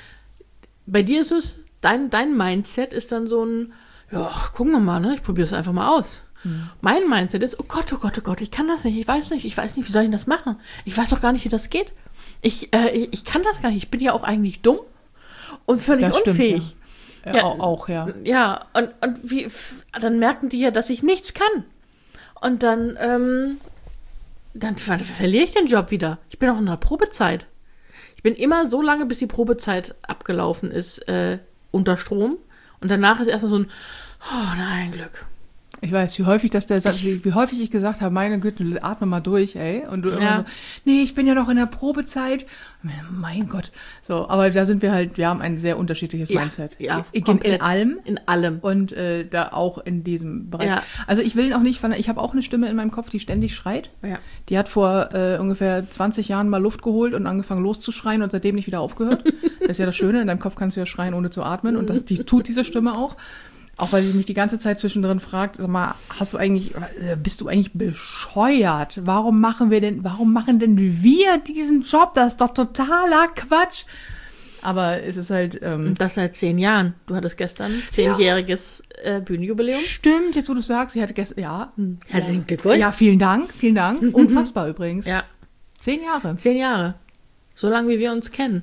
Speaker 2: bei dir ist es, dein, dein Mindset ist dann so ein, ja, gucken wir mal, ne? Ich probiere es einfach mal aus. Hm. Mein Mindset ist, oh Gott, oh Gott, oh Gott, ich kann das nicht, ich weiß nicht, ich weiß nicht, wie soll ich das machen? Ich weiß doch gar nicht, wie das geht. Ich, äh, ich, ich kann das gar nicht, ich bin ja auch eigentlich dumm und völlig das unfähig.
Speaker 1: Stimmt, ja. Ja, ja, auch, ja.
Speaker 2: Ja, und, und wie, dann merken die ja, dass ich nichts kann. Und dann, ähm, dann ver- verliere ich den Job wieder. Ich bin auch in der Probezeit. Ich bin immer so lange, bis die Probezeit abgelaufen ist, äh, unter Strom. Und danach ist erstmal so ein, oh nein, Glück.
Speaker 1: Ich weiß, wie häufig das der Satz, wie, wie häufig ich gesagt habe, meine Güte, atme mal durch, ey. Und du
Speaker 2: ja.
Speaker 1: immer so, nee, ich bin ja noch in der Probezeit. Mein Gott. So, aber da sind wir halt, wir haben ein sehr unterschiedliches
Speaker 2: ja,
Speaker 1: Mindset.
Speaker 2: Ja,
Speaker 1: in, in allem.
Speaker 2: In allem.
Speaker 1: Und äh, da auch in diesem Bereich.
Speaker 2: Ja.
Speaker 1: Also ich will auch nicht, von, ich habe auch eine Stimme in meinem Kopf, die ständig schreit.
Speaker 2: Ja.
Speaker 1: Die hat vor äh, ungefähr zwanzig Jahren mal Luft geholt und angefangen loszuschreien und seitdem nicht wieder aufgehört. Das ist ja das Schöne, in deinem Kopf kannst du ja schreien, ohne zu atmen. Und das die, tut diese Stimme auch. Auch weil sie mich die ganze Zeit zwischendrin fragt, sag mal, hast du eigentlich, bist du eigentlich bescheuert? Warum machen wir denn, warum machen denn wir diesen Job? Das ist doch totaler Quatsch. Aber es ist halt... Ähm,
Speaker 2: das seit zehn Jahren. Du hattest gestern zehnjähriges ja. äh, Bühnenjubiläum.
Speaker 1: Stimmt, jetzt wo du sagst, sie hatte gestern, ja.
Speaker 2: Herzlichen Glückwunsch.
Speaker 1: Ja, vielen Dank, vielen Dank. Unfassbar übrigens.
Speaker 2: Ja.
Speaker 1: Zehn Jahre.
Speaker 2: Zehn Jahre. So lange, wie wir uns kennen.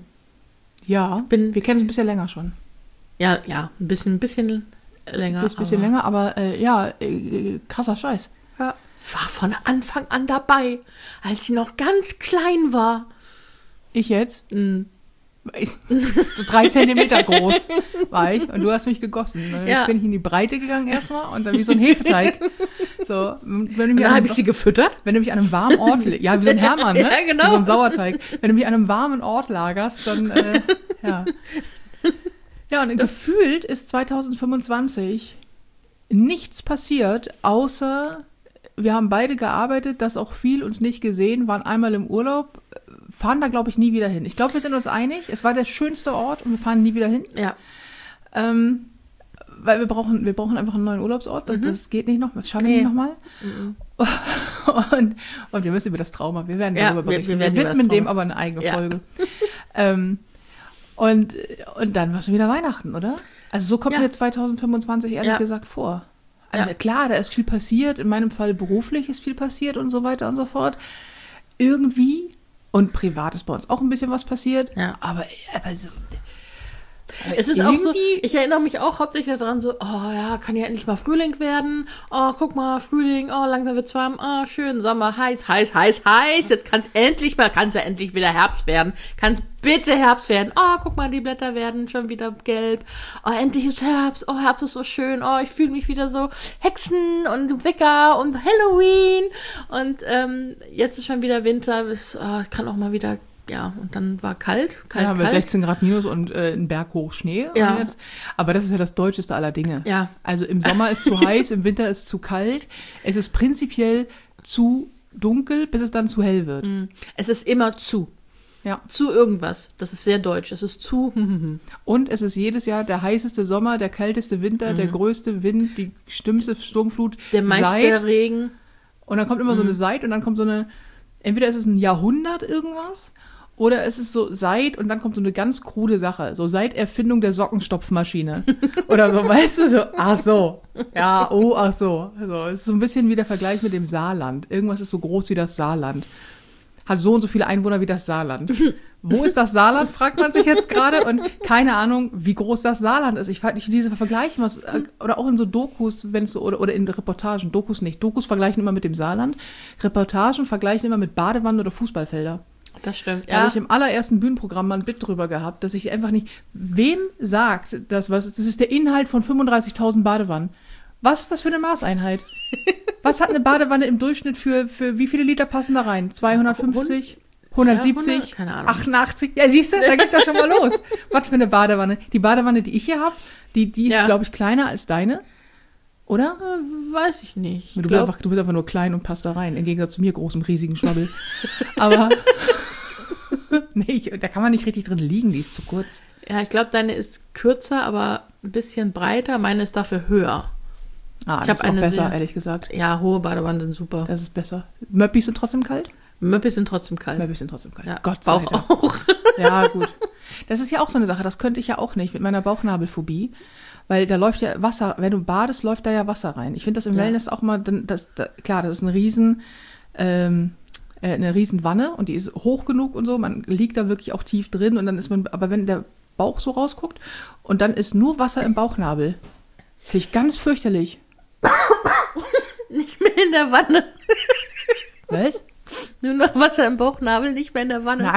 Speaker 1: Ja, Bin, wir kennen uns ein bisschen länger schon.
Speaker 2: Ja, ja, ein bisschen, ein bisschen... länger.
Speaker 1: Ein bisschen aber. länger, aber äh, ja, äh, krasser Scheiß.
Speaker 2: Ja. Ich war von Anfang an dabei, als sie noch ganz klein war.
Speaker 1: Ich jetzt? Mm. Ich, so drei Zentimeter groß war ich und du hast mich gegossen. Jetzt ja. bin ich in die Breite gegangen erstmal und dann wie so ein Hefeteig. So, wenn du mich
Speaker 2: dann habe ich sie gefüttert.
Speaker 1: Wenn du mich an einem warmen Ort, ja, wie so ein Hermann, ne?
Speaker 2: Ja, genau.
Speaker 1: Wie so ein Sauerteig. Wenn du mich an einem warmen Ort lagerst, dann, äh, ja. Ja, und das gefühlt ist zwanzig fünfundzwanzig nichts passiert, außer wir haben beide gearbeitet, das auch viel, uns nicht gesehen, waren einmal im Urlaub, fahren da, glaube ich, nie wieder hin. Ich glaube, wir sind uns einig, es war der schönste Ort und wir fahren nie wieder hin.
Speaker 2: Ja.
Speaker 1: Ähm, weil wir brauchen, wir brauchen einfach einen neuen Urlaubsort, das, mhm. das geht nicht noch, das schaffen wir
Speaker 2: nee.
Speaker 1: nicht nochmal.
Speaker 2: Mhm.
Speaker 1: Und, und wir müssen über das Trauma, wir werden
Speaker 2: ja,
Speaker 1: darüber berichten.
Speaker 2: Wir, wir,
Speaker 1: wir widmen dem aber eine eigene
Speaker 2: ja.
Speaker 1: Folge. ähm, Und, und dann war schon wieder Weihnachten, oder? Also so kommt
Speaker 2: ja.
Speaker 1: mir zwanzig fünfundzwanzig ehrlich
Speaker 2: ja.
Speaker 1: gesagt vor. Also
Speaker 2: ja.
Speaker 1: klar, da ist viel passiert. In meinem Fall beruflich ist viel passiert und so weiter und so fort. Irgendwie. Und privat ist bei uns auch ein bisschen was passiert.
Speaker 2: Ja.
Speaker 1: Aber, aber so...
Speaker 2: Es ist auch so, ich erinnere mich auch hauptsächlich daran, so, oh ja, kann ja endlich mal Frühling werden. Oh, guck mal, Frühling, oh, langsam wird's warm. Oh, schön, Sommer, heiß, heiß, heiß, heiß. Jetzt kann es endlich mal, kann es ja endlich wieder Herbst werden. Kann es bitte Herbst werden. Oh, guck mal, die Blätter werden schon wieder gelb. Oh, endlich ist Herbst. Oh, Herbst ist so schön. Oh, ich fühle mich wieder so Hexen und Wicker und Halloween. Und ähm, jetzt ist schon wieder Winter. Es oh, kann auch mal wieder... Ja, und dann war kalt, kalt,
Speaker 1: ja, haben wir
Speaker 2: kalt.
Speaker 1: sechzehn Grad minus und äh, einen Berg hoch Schnee.
Speaker 2: Ja.
Speaker 1: Jetzt. Aber das ist ja das Deutscheste aller Dinge.
Speaker 2: Ja.
Speaker 1: Also im Sommer ist zu heiß, im Winter ist zu kalt. Es ist prinzipiell zu dunkel, bis es dann zu hell wird.
Speaker 2: Es ist immer zu.
Speaker 1: Ja.
Speaker 2: Zu irgendwas. Das ist sehr deutsch. Es ist zu.
Speaker 1: Und es ist jedes Jahr der heißeste Sommer, der kälteste Winter, mhm. der größte Wind, die schlimmste Sturmflut.
Speaker 2: Der meiste
Speaker 1: Seit.
Speaker 2: Regen.
Speaker 1: Und dann kommt immer mhm. so eine Seit und dann kommt so eine, entweder ist es ein Jahrhundert irgendwas oder es ist so seit und dann kommt so eine ganz krude Sache. So seit Erfindung der Sockenstopfmaschine. Oder so, weißt du, so, ach so. Ja, oh, ach so. Also, es ist so ein bisschen wie der Vergleich mit dem Saarland. Irgendwas ist so groß wie das Saarland. Hat so und so viele Einwohner wie das Saarland. Wo ist das Saarland, fragt man sich jetzt gerade. Und keine Ahnung, wie groß das Saarland ist. Ich fand ich diese Vergleiche, was, oder auch in so Dokus, wenn es so, oder, oder in Reportagen, Dokus nicht. Dokus vergleichen immer mit dem Saarland. Reportagen vergleichen immer mit Badewannen oder Fußballfelder.
Speaker 2: Das stimmt,
Speaker 1: Da
Speaker 2: ja.
Speaker 1: habe ich im allerersten Bühnenprogramm mal ein Bit drüber gehabt, dass ich einfach nicht, wem sagt das was, das ist der Inhalt von fünfunddreißigtausend Badewannen. Was ist das für eine Maßeinheit? Was hat eine Badewanne im Durchschnitt für, für wie viele Liter passen da rein? zweihundertfünfzig? hundertsiebzig?
Speaker 2: Ja, hundert? Keine Ahnung.
Speaker 1: achtundachtzig? Ja, siehst du, da geht's ja schon mal los. Was für eine Badewanne? Die Badewanne, die ich hier habe, die, die ist,
Speaker 2: Ja.
Speaker 1: glaube ich, kleiner als deine. Oder?
Speaker 2: Äh, weiß ich nicht.
Speaker 1: Du,
Speaker 2: Ich
Speaker 1: bist
Speaker 2: glaub,
Speaker 1: einfach, du bist einfach nur klein und passt da rein, im Gegensatz zu mir, großem, riesigen Schwabbel. Aber nee, ich, da kann man nicht richtig drin liegen, die ist zu kurz.
Speaker 2: ja, ich glaube, deine ist kürzer, aber ein bisschen breiter. Meine ist dafür höher.
Speaker 1: Ah,
Speaker 2: Ich
Speaker 1: das
Speaker 2: hab
Speaker 1: ist auch
Speaker 2: eine
Speaker 1: besser,
Speaker 2: sehr-
Speaker 1: ehrlich gesagt.
Speaker 2: Ja, hohe Badewannen sind super.
Speaker 1: Das ist besser. Möppis sind trotzdem kalt?
Speaker 2: Möppis sind trotzdem kalt.
Speaker 1: Möppis sind trotzdem kalt.
Speaker 2: Ja,
Speaker 1: Gott sei
Speaker 2: Bauch
Speaker 1: Dank.
Speaker 2: auch.
Speaker 1: Ja, gut. Das ist ja auch so eine Sache, das könnte ich ja auch nicht mit meiner Bauchnabelphobie. Weil da läuft ja Wasser, wenn du badest, läuft da ja Wasser rein. Ich finde das im
Speaker 2: Ja.
Speaker 1: Wellness auch mal, dann- das, da, klar, das ist ein riesen, ähm, äh, eine riesen Wanne und die ist hoch genug und so, man liegt da wirklich auch tief drin und dann ist man, aber wenn der Bauch so rausguckt und dann ist nur Wasser im Bauchnabel, finde ich ganz fürchterlich.
Speaker 2: Nicht mehr in der Wanne.
Speaker 1: Was?
Speaker 2: Nur noch Wasser im Bauchnabel, nicht mehr in der Wanne.
Speaker 1: Nein.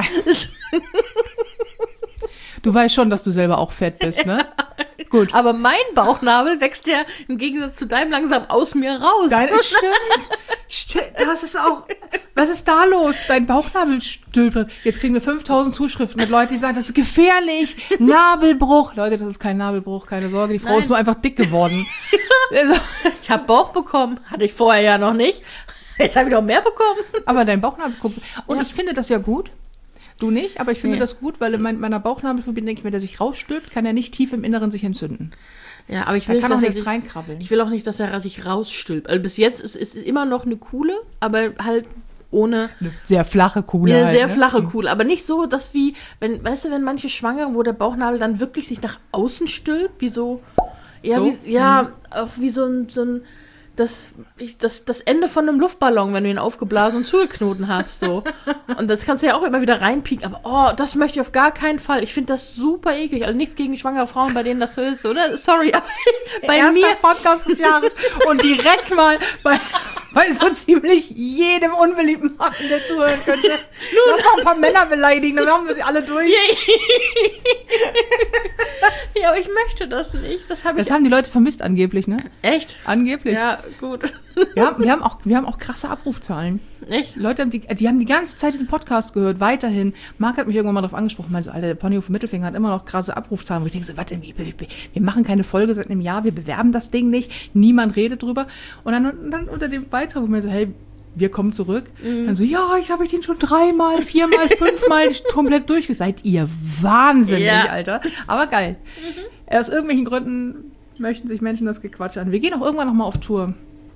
Speaker 1: Du weißt schon, dass du selber auch fett bist, ne? Gut.
Speaker 2: Aber mein Bauchnabel wächst ja im Gegensatz zu deinem langsam aus mir raus.
Speaker 1: Dein, stimmt. Stimmt. Was ist auch, was ist da los? Dein Bauchnabel stülpt. Jetzt kriegen wir fünftausend Zuschriften mit Leuten, die sagen, das ist gefährlich. Nabelbruch. Leute, das ist kein Nabelbruch, keine Sorge. Die Frau
Speaker 2: Nein.
Speaker 1: ist nur einfach dick geworden. Also,
Speaker 2: Ich habe Bauch bekommen. Hatte ich vorher ja noch nicht. Jetzt habe ich noch mehr bekommen.
Speaker 1: aber dein Bauchnabel guckt. Und
Speaker 2: Ja.
Speaker 1: ich finde das ja gut. Du nicht, aber ich finde
Speaker 2: Nee.
Speaker 1: das gut, weil in mein, meiner Bauchnabelphobie denke ich, wenn der sich rausstülpt, kann er nicht tief im Inneren sich entzünden.
Speaker 2: Ja, aber ich
Speaker 1: Da
Speaker 2: will
Speaker 1: kann
Speaker 2: nicht,
Speaker 1: auch
Speaker 2: dass er
Speaker 1: nichts
Speaker 2: sich,
Speaker 1: reinkrabbeln.
Speaker 2: ich will auch nicht, dass er sich rausstülpt. Also bis jetzt ist es immer noch eine Kuhle, aber halt ohne
Speaker 1: Eine sehr flache Kuhle.
Speaker 2: eine
Speaker 1: halt,
Speaker 2: sehr
Speaker 1: ne?
Speaker 2: flache Kuhle. Aber nicht so, dass wie, wenn, weißt du, wenn manche Schwangere, wo der Bauchnabel dann wirklich sich nach außen stülpt, wie so, ja,
Speaker 1: So?
Speaker 2: wie, ja, auch wie so ein, so ein das, ich, das, das Ende von einem Luftballon, wenn du ihn aufgeblasen und zugeknoten hast, so. Und das kannst du ja auch immer wieder reinpieken, aber oh, das möchte ich auf gar keinen Fall. Ich finde das super eklig. Also nichts gegen schwangere Frauen, bei denen das so ist, oder? Sorry, aber bei
Speaker 1: Erster
Speaker 2: mir,
Speaker 1: Podcast des Jahres und direkt mal bei, bei so ziemlich jedem unbeliebten Mann, der zuhören könnte. Lass noch ein paar Männer beleidigen, dann haben wir sie alle durch.
Speaker 2: ja, aber ich möchte das nicht. Das habe ich
Speaker 1: Das haben die Leute vermisst angeblich, ne?
Speaker 2: echt.
Speaker 1: Angeblich.
Speaker 2: Ja, gut.
Speaker 1: Wir, haben, wir, haben auch, wir haben auch krasse Abrufzahlen.
Speaker 2: Echt?
Speaker 1: Leute, haben die, die haben die ganze Zeit diesen Podcast gehört, weiterhin. Marc hat mich irgendwann mal darauf angesprochen, meinte so, Alter, der Ponyhof Mittelfinger hat immer noch krasse Abrufzahlen. Wo ich denke so, warte, wir, wir, wir machen keine Folge seit einem Jahr, wir bewerben das Ding nicht, niemand redet drüber. Und dann, und dann unter dem Beitrag, wo mir so, hey, wir kommen zurück.
Speaker 2: Mhm.
Speaker 1: Dann so, ja, ich habe ich den schon dreimal, viermal, fünfmal komplett durch. Seid ihr wahnsinnig,
Speaker 2: Ja.
Speaker 1: Alter. Aber geil.
Speaker 2: Mhm.
Speaker 1: Aus irgendwelchen Gründen möchten sich Menschen das Gequatsch an. Wir gehen auch irgendwann noch mal auf Tour.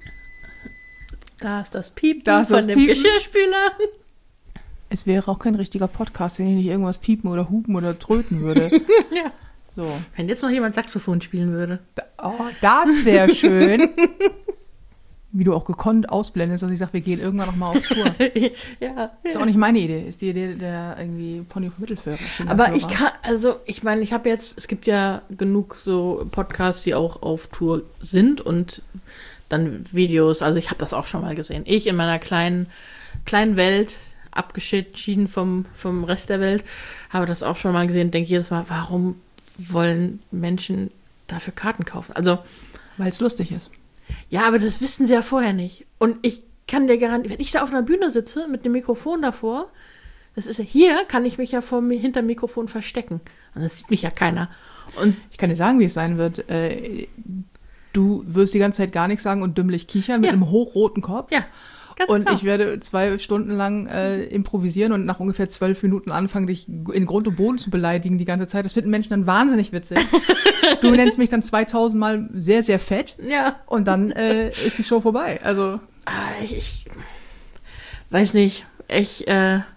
Speaker 2: Da ist das Piepen
Speaker 1: Da ist
Speaker 2: von
Speaker 1: das
Speaker 2: dem
Speaker 1: Piepen.
Speaker 2: Geschirrspüler.
Speaker 1: Es wäre auch kein richtiger Podcast, wenn ich nicht irgendwas piepen oder hupen oder tröten würde.
Speaker 2: Ja.
Speaker 1: So.
Speaker 2: Wenn jetzt noch jemand Saxophon spielen würde.
Speaker 1: Oh, das wäre schön. Wie du auch gekonnt ausblendest, dass ich sage, wir gehen irgendwann noch mal auf Tour.
Speaker 2: ja.
Speaker 1: Ist auch nicht meine Idee. Ist die Idee der irgendwie Ponyhof Mittelführer.
Speaker 2: Aber ich kann, also ich meine, ich habe jetzt, es gibt ja genug so Podcasts, die auch auf Tour sind und dann Videos, also ich habe das auch schon mal gesehen. Ich in meiner kleinen, kleinen Welt, abgeschieden vom, vom Rest der Welt, habe das auch schon mal gesehen und denke jedes Mal, warum wollen Menschen dafür Karten kaufen? Also,
Speaker 1: Weil es lustig ist.
Speaker 2: ja, aber das wissen sie ja vorher nicht. Und ich kann dir garantieren, wenn ich da auf einer Bühne sitze mit dem Mikrofon davor, das ist ja, hier kann ich mich ja vor mir hinter dem Mikrofon verstecken. Und das sieht mich ja keiner. Und
Speaker 1: Ich kann dir sagen, wie es sein wird. Äh, du wirst die ganze Zeit gar nichts sagen und dümmlich kichern mit
Speaker 2: Ja.
Speaker 1: einem hochroten Kopf.
Speaker 2: ja, Ganz
Speaker 1: und
Speaker 2: genau.
Speaker 1: ich werde zwei Stunden lang äh, improvisieren und nach ungefähr zwölf Minuten anfangen, dich in Grund und Boden zu beleidigen die ganze Zeit. Das finden Menschen dann wahnsinnig witzig. Du nennst mich dann zweitausend Mal sehr, sehr fett
Speaker 2: Ja.
Speaker 1: und dann äh, ist die Show vorbei. Also
Speaker 2: Ah, ich, ich weiß nicht. Ich, äh, äh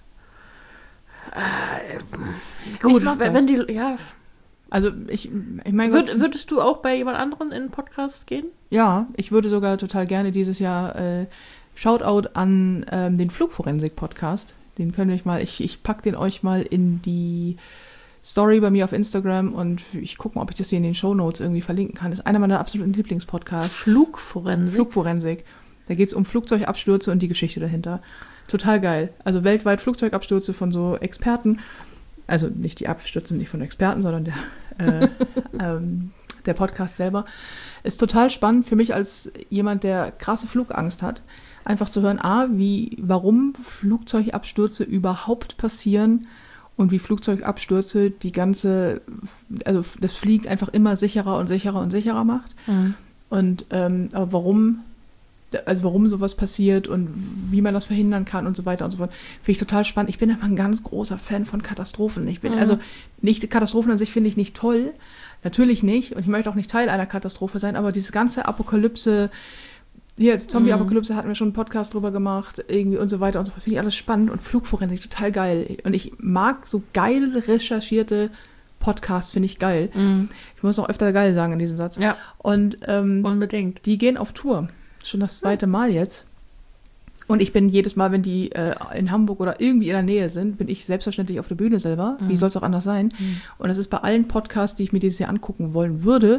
Speaker 2: gut,
Speaker 1: Ich mag
Speaker 2: wenn,
Speaker 1: das.
Speaker 2: wenn die, ja.
Speaker 1: Also ich, ich meine,
Speaker 2: Würd, würdest du auch bei jemand anderem in einen Podcast gehen?
Speaker 1: ja, ich würde sogar total gerne dieses Jahr äh, Shoutout an ähm, den Flugforensik-Podcast. Den könnt ihr euch mal, ich, ich pack den euch mal in die Story bei mir auf Instagram und ich gucke mal, ob ich das hier in den Shownotes irgendwie verlinken kann. Das ist einer meiner absoluten Lieblingspodcasts.
Speaker 2: Flugforensik?
Speaker 1: Flugforensik. Da geht es um Flugzeugabstürze und die Geschichte dahinter. Total geil. Also weltweit Flugzeugabstürze von so Experten. Also nicht die Abstürze sind nicht von Experten, sondern der, äh, ähm, der Podcast selber. Ist total spannend für mich als jemand, der krasse Flugangst hat, einfach zu hören, a, wie, warum Flugzeugabstürze überhaupt passieren und wie Flugzeugabstürze die ganze, also das Fliegen einfach immer sicherer und sicherer und sicherer macht.
Speaker 2: Mhm.
Speaker 1: Und ähm, aber warum, also warum sowas passiert und wie man das verhindern kann und so weiter und so fort, finde ich total spannend. Ich bin einfach ein ganz großer Fan von Katastrophen. Ich bin,
Speaker 2: Mhm.
Speaker 1: also nicht Katastrophen an sich finde ich nicht toll, natürlich nicht. Und ich möchte auch nicht Teil einer Katastrophe sein, aber dieses ganze Apokalypse, hier, Zombie-Apokalypse hatten wir schon einen Podcast drüber gemacht, irgendwie und so weiter und so fort. Finde ich alles spannend und Flugforensik total geil. Und ich mag so geil recherchierte Podcasts, finde ich geil.
Speaker 2: Mhm.
Speaker 1: Ich muss auch öfter geil sagen in diesem Satz.
Speaker 2: Ja,
Speaker 1: Und ähm,
Speaker 2: unbedingt.
Speaker 1: die gehen auf Tour. Schon das zweite Mal jetzt. Und ich bin jedes Mal, wenn die äh, in Hamburg oder irgendwie in der Nähe sind, bin ich selbstverständlich auf der Bühne selber.
Speaker 2: Mhm.
Speaker 1: Wie soll es auch anders sein?
Speaker 2: Mhm.
Speaker 1: Und das ist bei allen Podcasts, die ich mir dieses Jahr angucken wollen würde,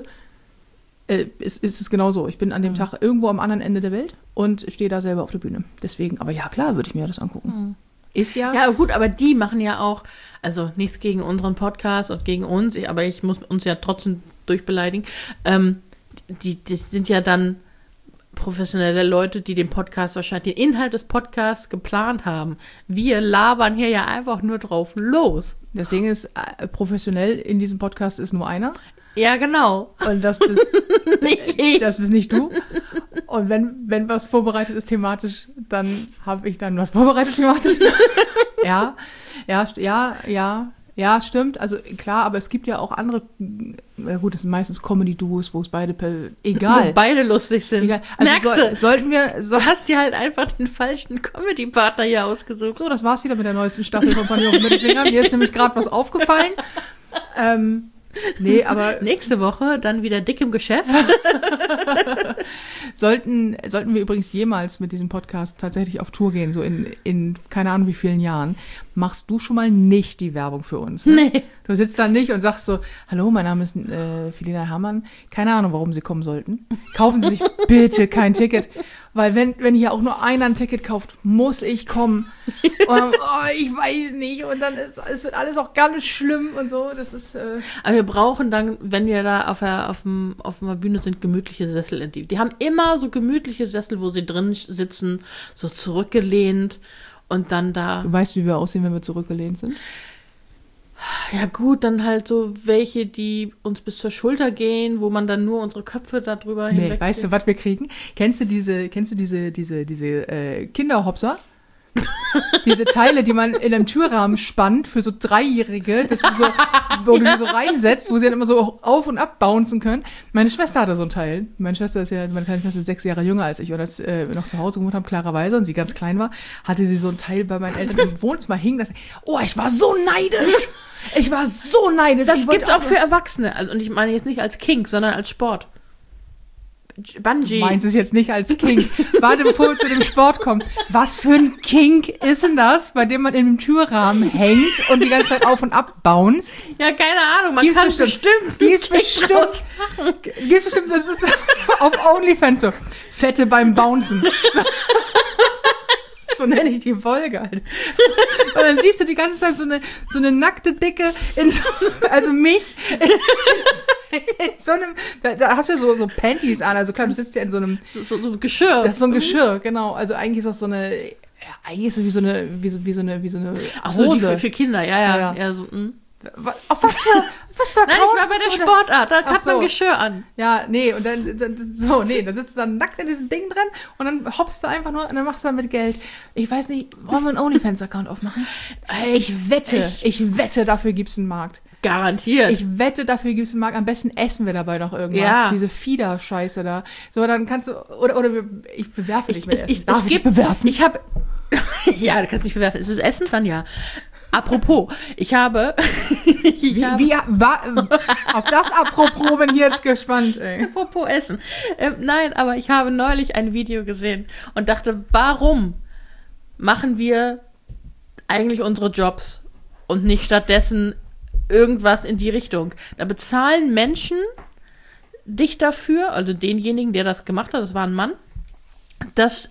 Speaker 1: äh, ist, ist es genauso. Ich bin an dem
Speaker 2: Mhm.
Speaker 1: Tag irgendwo am anderen Ende der Welt und stehe da selber auf der Bühne. Deswegen, aber ja, klar, würde ich mir das angucken.
Speaker 2: Mhm.
Speaker 1: Ist ja...
Speaker 2: Ja, aber gut, aber die machen ja auch, also nichts gegen unseren Podcast und gegen uns, ich, aber ich muss uns ja trotzdem durchbeleidigen. Ähm, die, die sind ja dann professionelle Leute, die den Podcast wahrscheinlich, den Inhalt des Podcasts geplant haben. Wir labern hier ja einfach nur drauf los.
Speaker 1: Das Ding ist, äh, professionell in diesem Podcast ist nur einer.
Speaker 2: Ja, genau.
Speaker 1: Und das bist
Speaker 2: Nicht ich.
Speaker 1: Das bist nicht du. Und wenn, wenn was vorbereitet ist thematisch, dann habe ich dann was vorbereitet thematisch. ja, ja, st- ja, ja, ja, stimmt. Also klar, aber es gibt ja auch andere, ja gut, das sind meistens Comedy-Duos, wo es beide per, egal.
Speaker 2: Wo beide lustig sind.
Speaker 1: egal. Also
Speaker 2: Merkst
Speaker 1: soll,
Speaker 2: du?
Speaker 1: sollten wir, so,
Speaker 2: Du hast dir halt einfach den falschen Comedy-Partner hier ausgesucht.
Speaker 1: so, das war's wieder mit der neuesten Staffel von Panier und Mittelfinger. Mir ist nämlich gerade was aufgefallen. Ähm, nee, aber
Speaker 2: Nächste Woche dann wieder dick im Geschäft.
Speaker 1: Sollten, sollten wir übrigens jemals mit diesem Podcast tatsächlich auf Tour gehen, so in, in keine Ahnung wie vielen Jahren, machst du schon mal nicht die Werbung für uns. Ne?
Speaker 2: Nee.
Speaker 1: Du sitzt da nicht und sagst so, hallo, mein Name ist äh, Filina Herrmann, keine Ahnung, warum Sie kommen sollten. Kaufen Sie sich bitte kein Ticket, weil wenn, wenn hier auch nur einer ein Ticket kauft, muss ich kommen. Und dann, oh, ich weiß nicht. Und dann ist es wird alles auch ganz schlimm und so. Das ist äh,
Speaker 2: Aber wir brauchen dann, wenn wir da auf der, auf dem, auf der Bühne sind, gemütliche Sessel. Die, die haben immer so gemütliche Sessel, wo sie drin sitzen, so zurückgelehnt und dann da.
Speaker 1: du weißt, wie wir aussehen, wenn wir zurückgelehnt sind.
Speaker 2: Ja gut, dann halt so welche, die uns bis zur Schulter gehen, wo man dann nur unsere Köpfe da drüber
Speaker 1: Nee,
Speaker 2: hinweg.
Speaker 1: weißt du, was wir kriegen? Kennst du diese, kennst du diese, diese, diese äh, Kinderhopser? Diese Teile, die man in einem Türrahmen spannt für so Dreijährige, das sind so, wo du die so reinsetzt, wo sie dann immer so auf und ab bouncen können. Meine Schwester hatte so ein Teil. Meine Schwester ist ja, also meine kleine Schwester ist sechs Jahre jünger als ich, und als äh, wir noch zu Hause gewohnt haben, klarerweise, und sie ganz klein war, hatte sie so ein Teil bei meinen Eltern im Wohnzimmer hing. Das, oh, ich war so neidisch! Ich war so neidisch!
Speaker 2: Das
Speaker 1: Ich wollte
Speaker 2: gibt's auch für Erwachsene. Also, und ich meine jetzt nicht als Kink, sondern als Sport. Bungee.
Speaker 1: Du meinst es jetzt nicht als Kink. Warte, bevor wir zu dem Sport kommen. Was für ein Kink ist denn das, bei dem man in einem Türrahmen hängt und die ganze Zeit auf und ab bounced?
Speaker 2: Ja, keine Ahnung. Man
Speaker 1: Gibt's
Speaker 2: kann
Speaker 1: bestimmt.
Speaker 2: bestimmt.
Speaker 1: Gibt's
Speaker 2: einen
Speaker 1: bestimmt.
Speaker 2: Kink draus machen.
Speaker 1: Gibt's bestimmt, das ist auf OnlyFans so. Fette beim Bouncen. So, so nenne ich die Folge halt. Und dann siehst du die ganze Zeit so eine, so eine nackte Dicke, in so, also mich, in, in so einem, da, da hast du so, so Panties an, also klar, du sitzt ja in so einem,
Speaker 2: So, so, so ein Geschirr.
Speaker 1: das ist so ein Geschirr, genau. Also eigentlich ist das so eine, ja, eigentlich ist es wie so eine, wie so, wie so eine, wie so eine
Speaker 2: Ach so, die
Speaker 1: Hose.
Speaker 2: für, für Kinder. Ja, ja.
Speaker 1: Ja,
Speaker 2: ja.
Speaker 1: ja.
Speaker 2: so, mm.
Speaker 1: Auf was für, was für
Speaker 2: Nein, ich war bei der Sportart, da hat so. man Geschirr an.
Speaker 1: Ja, nee, und dann, so, nee, da sitzt du dann nackt in diesem Ding drin und dann hoppst du einfach nur und dann machst du damit Geld. Ich weiß nicht, wollen wir einen OnlyFans-Account aufmachen? Ich wette, ich, ich wette, dafür gibt's einen Markt.
Speaker 2: Garantiert.
Speaker 1: Ich wette, dafür gibt's einen Markt. Am besten essen wir dabei noch irgendwas.
Speaker 2: Ja.
Speaker 1: Diese Fieder-Scheiße da. So, dann kannst du, oder, oder ich bewerfe dich
Speaker 2: ich,
Speaker 1: mit
Speaker 2: es,
Speaker 1: Essen.
Speaker 2: Ich,
Speaker 1: Darf
Speaker 2: es
Speaker 1: ich
Speaker 2: gibt,
Speaker 1: bewerfen?
Speaker 2: Ich habe, ja, du kannst mich bewerfen. Ist es Essen? Dann ja. Apropos, ich habe... ich
Speaker 1: wie,
Speaker 2: habe
Speaker 1: wie, wa, auf das Apropos bin ich jetzt gespannt, ey.
Speaker 2: Apropos Essen. Ähm, nein, aber ich habe neulich ein Video gesehen und dachte, warum machen wir eigentlich unsere Jobs und nicht stattdessen irgendwas in die Richtung? Da bezahlen Menschen dich dafür, also denjenigen, der das gemacht hat, das war ein Mann, dass,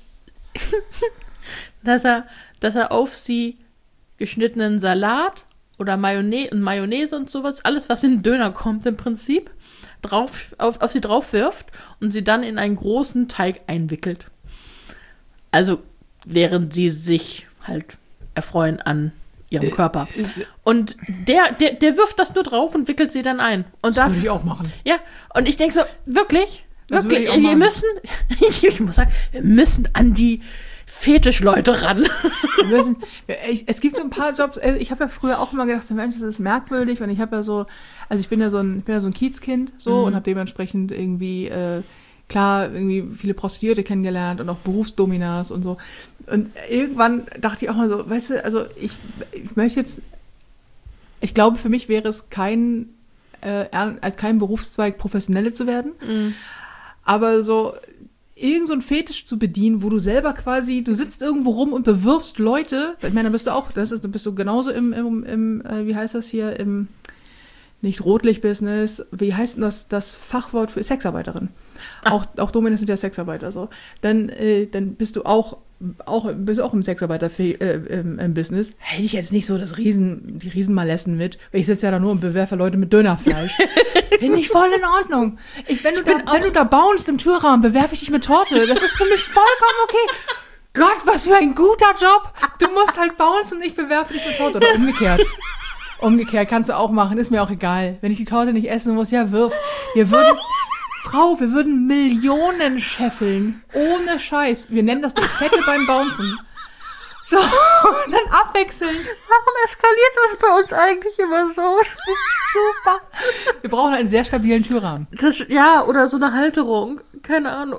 Speaker 2: dass, er, dass er auf sie geschnittenen Salat oder Mayonnaise, Mayonnaise und sowas, alles, was in den Döner kommt im Prinzip, drauf, auf, auf sie drauf wirft und sie dann in einen großen Teig einwickelt. Also während sie sich halt erfreuen an ihrem Körper. Und der, der, der wirft das nur drauf und wickelt sie dann ein. Und
Speaker 1: das würde ich auch machen.
Speaker 2: Ja, und ich denke so, wirklich?
Speaker 1: Das
Speaker 2: Wirklich?
Speaker 1: würde ich auch
Speaker 2: Wir
Speaker 1: machen.
Speaker 2: müssen, ich muss sagen, wir müssen an die Fetischleute ran.
Speaker 1: Wir müssen, ich, es gibt so ein paar Jobs, ich habe ja früher auch immer gedacht, so, Mensch, das ist merkwürdig, und ich habe ja so, also ich bin ja so ein, ich bin ja so ein Kiezkind so,
Speaker 2: Mhm.
Speaker 1: und habe dementsprechend irgendwie, äh, klar, irgendwie viele Prostituierte kennengelernt und auch Berufsdominas und so. Und irgendwann dachte ich auch mal so, weißt du, also ich, ich möchte jetzt, ich glaube, für mich wäre es kein, äh, als kein Berufszweig Professionelle zu werden,
Speaker 2: Mhm.
Speaker 1: aber so irgend so ein Fetisch zu bedienen, wo du selber quasi, du sitzt irgendwo rum und bewirfst Leute, ich meine, dann bist du auch, das ist, dann bist du genauso im, im, im äh, wie heißt das hier, im, nicht Rotlicht-Business, wie heißt denn das, das Fachwort für Sexarbeiterin?
Speaker 2: Ah.
Speaker 1: Auch, auch Dominas sind ja Sexarbeiter, so. Dann, äh, dann bist du auch, auch, bist du auch im Sexarbeiter-Business. Äh, Hätte ich jetzt nicht so das Riesen, die Riesenmalessen mit, weil ich sitze ja da nur und bewerfe Leute mit Dönerfleisch. Finde ich voll in Ordnung. Ich, wenn, du
Speaker 2: Ich bin
Speaker 1: da, wenn du da bounst im Türrahmen, bewerfe ich dich mit Torte. Das ist für mich vollkommen okay. Gott, was für ein guter Job. Du musst halt bouncen und ich bewerfe dich mit Torte. Oder umgekehrt. Umgekehrt kannst du auch machen, ist mir auch egal. Wenn ich die Torte nicht essen muss, ja, wirf. Wir würden, Frau, wir würden Millionen scheffeln. Ohne Scheiß. Wir nennen das die Fette beim Bouncen. So, und dann abwechseln.
Speaker 2: Warum eskaliert das bei uns eigentlich immer so?
Speaker 1: Das ist super. Wir brauchen einen sehr stabilen Türrahmen.
Speaker 2: Das, ja, oder so eine Halterung. Keine Ahnung.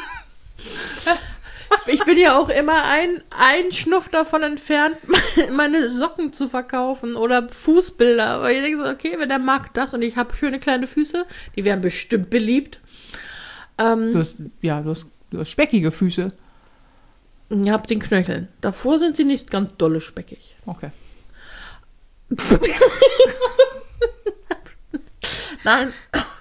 Speaker 2: Ich bin ja auch immer ein, ein Schnuff davon entfernt, meine Socken zu verkaufen oder Fußbilder. Aber ich denke so, okay, wenn der Markt das und ich habe schöne kleine Füße, die werden bestimmt beliebt. Ähm,
Speaker 1: Du hast, ja, du hast, du hast speckige Füße.
Speaker 2: ich habe den Knöcheln. Davor sind sie nicht ganz dolle speckig.
Speaker 1: Okay.
Speaker 2: Nein.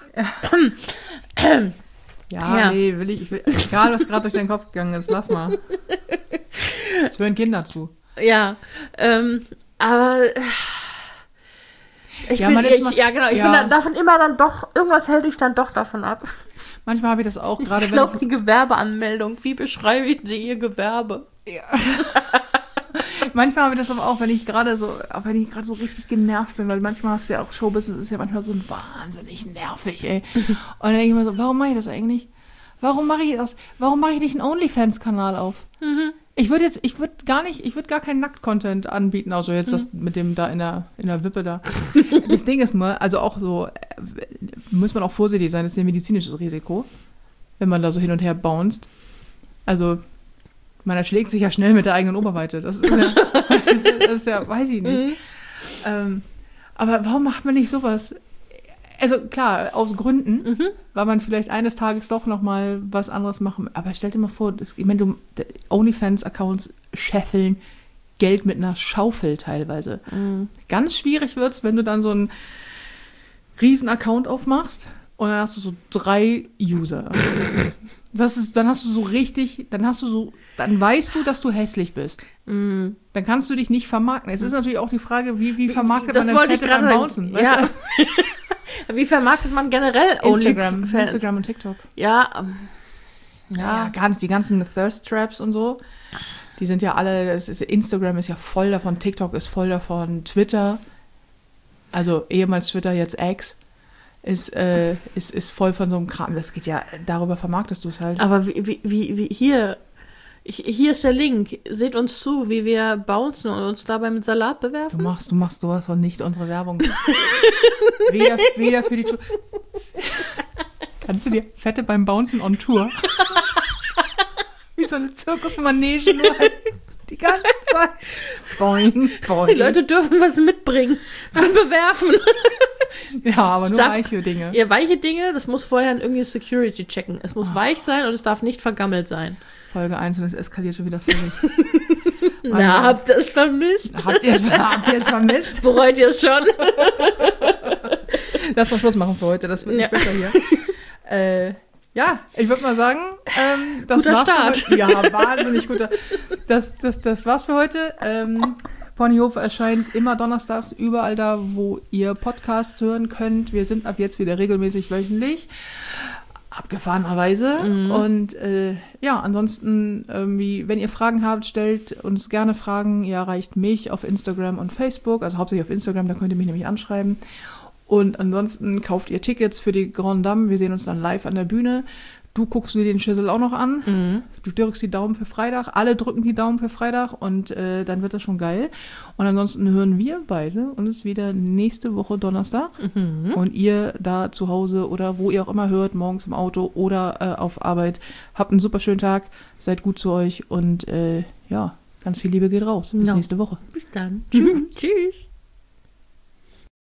Speaker 1: Ja,
Speaker 2: Ja.
Speaker 1: nee, will ich, ich will, egal, was gerade durch deinen Kopf gegangen ist, lass mal. Es hören Kinder zu.
Speaker 2: Ja, ähm, aber äh, ich
Speaker 1: Ja,
Speaker 2: bin,
Speaker 1: man ist
Speaker 2: ich,
Speaker 1: mal-
Speaker 2: ja genau, ich
Speaker 1: ja.
Speaker 2: bin dann davon immer dann doch, irgendwas hält dich dann doch davon ab.
Speaker 1: Manchmal habe ich das auch, gerade
Speaker 2: Ich
Speaker 1: wenn
Speaker 2: glaube, die Gewerbeanmeldung, wie beschreibe ich sie ihr Gewerbe?
Speaker 1: Manchmal habe ich das aber auch, wenn ich gerade so, auch wenn ich gerade so richtig genervt bin, weil manchmal hast du ja auch Showbusiness, ist ja manchmal so wahnsinnig nervig, ey. Und dann denke ich mir so, warum mache ich das eigentlich? Warum mache ich das? Warum mache ich nicht einen OnlyFans-Kanal auf?
Speaker 2: Mhm.
Speaker 1: Ich würde jetzt, ich würde gar nicht, ich würde gar keinen Nackt-Content anbieten, also jetzt das mit dem da in der, in der Wippe da. Das Ding ist nur, also auch so, äh, muss man auch vorsichtig sein, das ist ein medizinisches Risiko, wenn man da so hin und her bounced. Also, man erschlägt sich ja schnell mit der eigenen Oberweite. Das ist ja, das ist, das ist ja weiß ich nicht.
Speaker 2: Mhm.
Speaker 1: Ähm, aber warum macht man nicht sowas? Also klar, aus Gründen,
Speaker 2: Mhm.
Speaker 1: weil man vielleicht eines Tages doch noch mal was anderes machen. Aber stell dir mal vor, das, ich meine, du OnlyFans-Accounts scheffeln Geld mit einer Schaufel teilweise.
Speaker 2: Mhm.
Speaker 1: Ganz schwierig wird's, wenn du dann so einen riesen Account aufmachst und dann hast du so drei User. Das ist, dann hast du so richtig, dann hast du so, dann weißt du, dass du hässlich bist.
Speaker 2: Mhm.
Speaker 1: Dann kannst du dich nicht vermarkten. Es ist natürlich auch die Frage, wie, wie vermarktet
Speaker 2: Das
Speaker 1: man
Speaker 2: wollte
Speaker 1: denn
Speaker 2: ich
Speaker 1: Fette beim
Speaker 2: gerade
Speaker 1: Bouncen?
Speaker 2: sagen.
Speaker 1: Weißt
Speaker 2: Ja. Wie vermarktet man generell
Speaker 1: du? Instagram,
Speaker 2: OnlyFans?
Speaker 1: Instagram und TikTok.
Speaker 2: Ja, ähm,
Speaker 1: Ja,
Speaker 2: ja.
Speaker 1: ganz, die ganzen Thirst Traps und so, die sind ja alle, das ist, Instagram ist ja voll davon, TikTok ist voll davon, Twitter. Also ehemals Twitter, jetzt X, ist, äh, ist, ist voll von so einem Kram. Das geht ja, darüber vermarktest du es halt.
Speaker 2: Aber wie, wie, wie, wie hier, ich, hier ist der Link. Seht uns zu, wie wir bouncen und uns dabei mit Salat bewerfen.
Speaker 1: Du machst, du machst sowas von nicht unsere Werbung. weder, weder für die Tour. Kannst du dir Fette beim Bouncen on Tour? Wie so eine Zirkusmanege nur halt die ganze Zeit. Boing, boing.
Speaker 2: Die Leute dürfen was mitbringen zum Bewerfen.
Speaker 1: Ja, aber
Speaker 2: Es
Speaker 1: nur
Speaker 2: darf-
Speaker 1: weiche Dinge.
Speaker 2: Ja, weiche Dinge, das muss vorher irgendwie Security checken. Es muss
Speaker 1: Ah.
Speaker 2: weich sein und es darf nicht vergammelt sein.
Speaker 1: Folge eins und es eskaliert schon wieder völlig.
Speaker 2: Na, habt ihr es vermisst?
Speaker 1: Habt ihr es habt ihr es vermisst?
Speaker 2: Bereut ihr es schon?
Speaker 1: Lass mal Schluss machen für heute, das wird nicht
Speaker 2: Ja.
Speaker 1: besser hier. äh, ja, ich würde mal sagen, ähm, das
Speaker 2: Guter
Speaker 1: war's
Speaker 2: Start.
Speaker 1: Für heute. Ja, wahnsinnig guter. Das, das, das war's für heute. Ähm, Ponyhof erscheint immer donnerstags überall da, wo ihr Podcasts hören könnt. Wir sind ab jetzt wieder regelmäßig wöchentlich. Abgefahrenerweise.
Speaker 2: Mhm.
Speaker 1: Und äh, ja, ansonsten, irgendwie, wenn ihr Fragen habt, stellt uns gerne Fragen. Ihr erreicht mich auf Instagram und Facebook, also hauptsächlich auf Instagram, da könnt ihr mich nämlich anschreiben. Und ansonsten kauft ihr Tickets für die Grand Dame. Wir sehen uns dann live an der Bühne. Du guckst dir den Schüssel auch noch an.
Speaker 2: Mhm.
Speaker 1: Du drückst die Daumen für Freitag. Alle drücken die Daumen für Freitag und äh, dann wird das schon geil. Und ansonsten hören wir beide uns wieder nächste Woche Donnerstag.
Speaker 2: Mhm.
Speaker 1: Und ihr da zu Hause oder wo ihr auch immer hört, morgens im Auto oder äh, auf Arbeit. Habt einen super schönen Tag. Seid gut zu euch und äh, ja, ganz viel Liebe geht raus. Bis
Speaker 2: Ja.
Speaker 1: nächste Woche.
Speaker 2: Bis dann. Tschüss. Tschüss.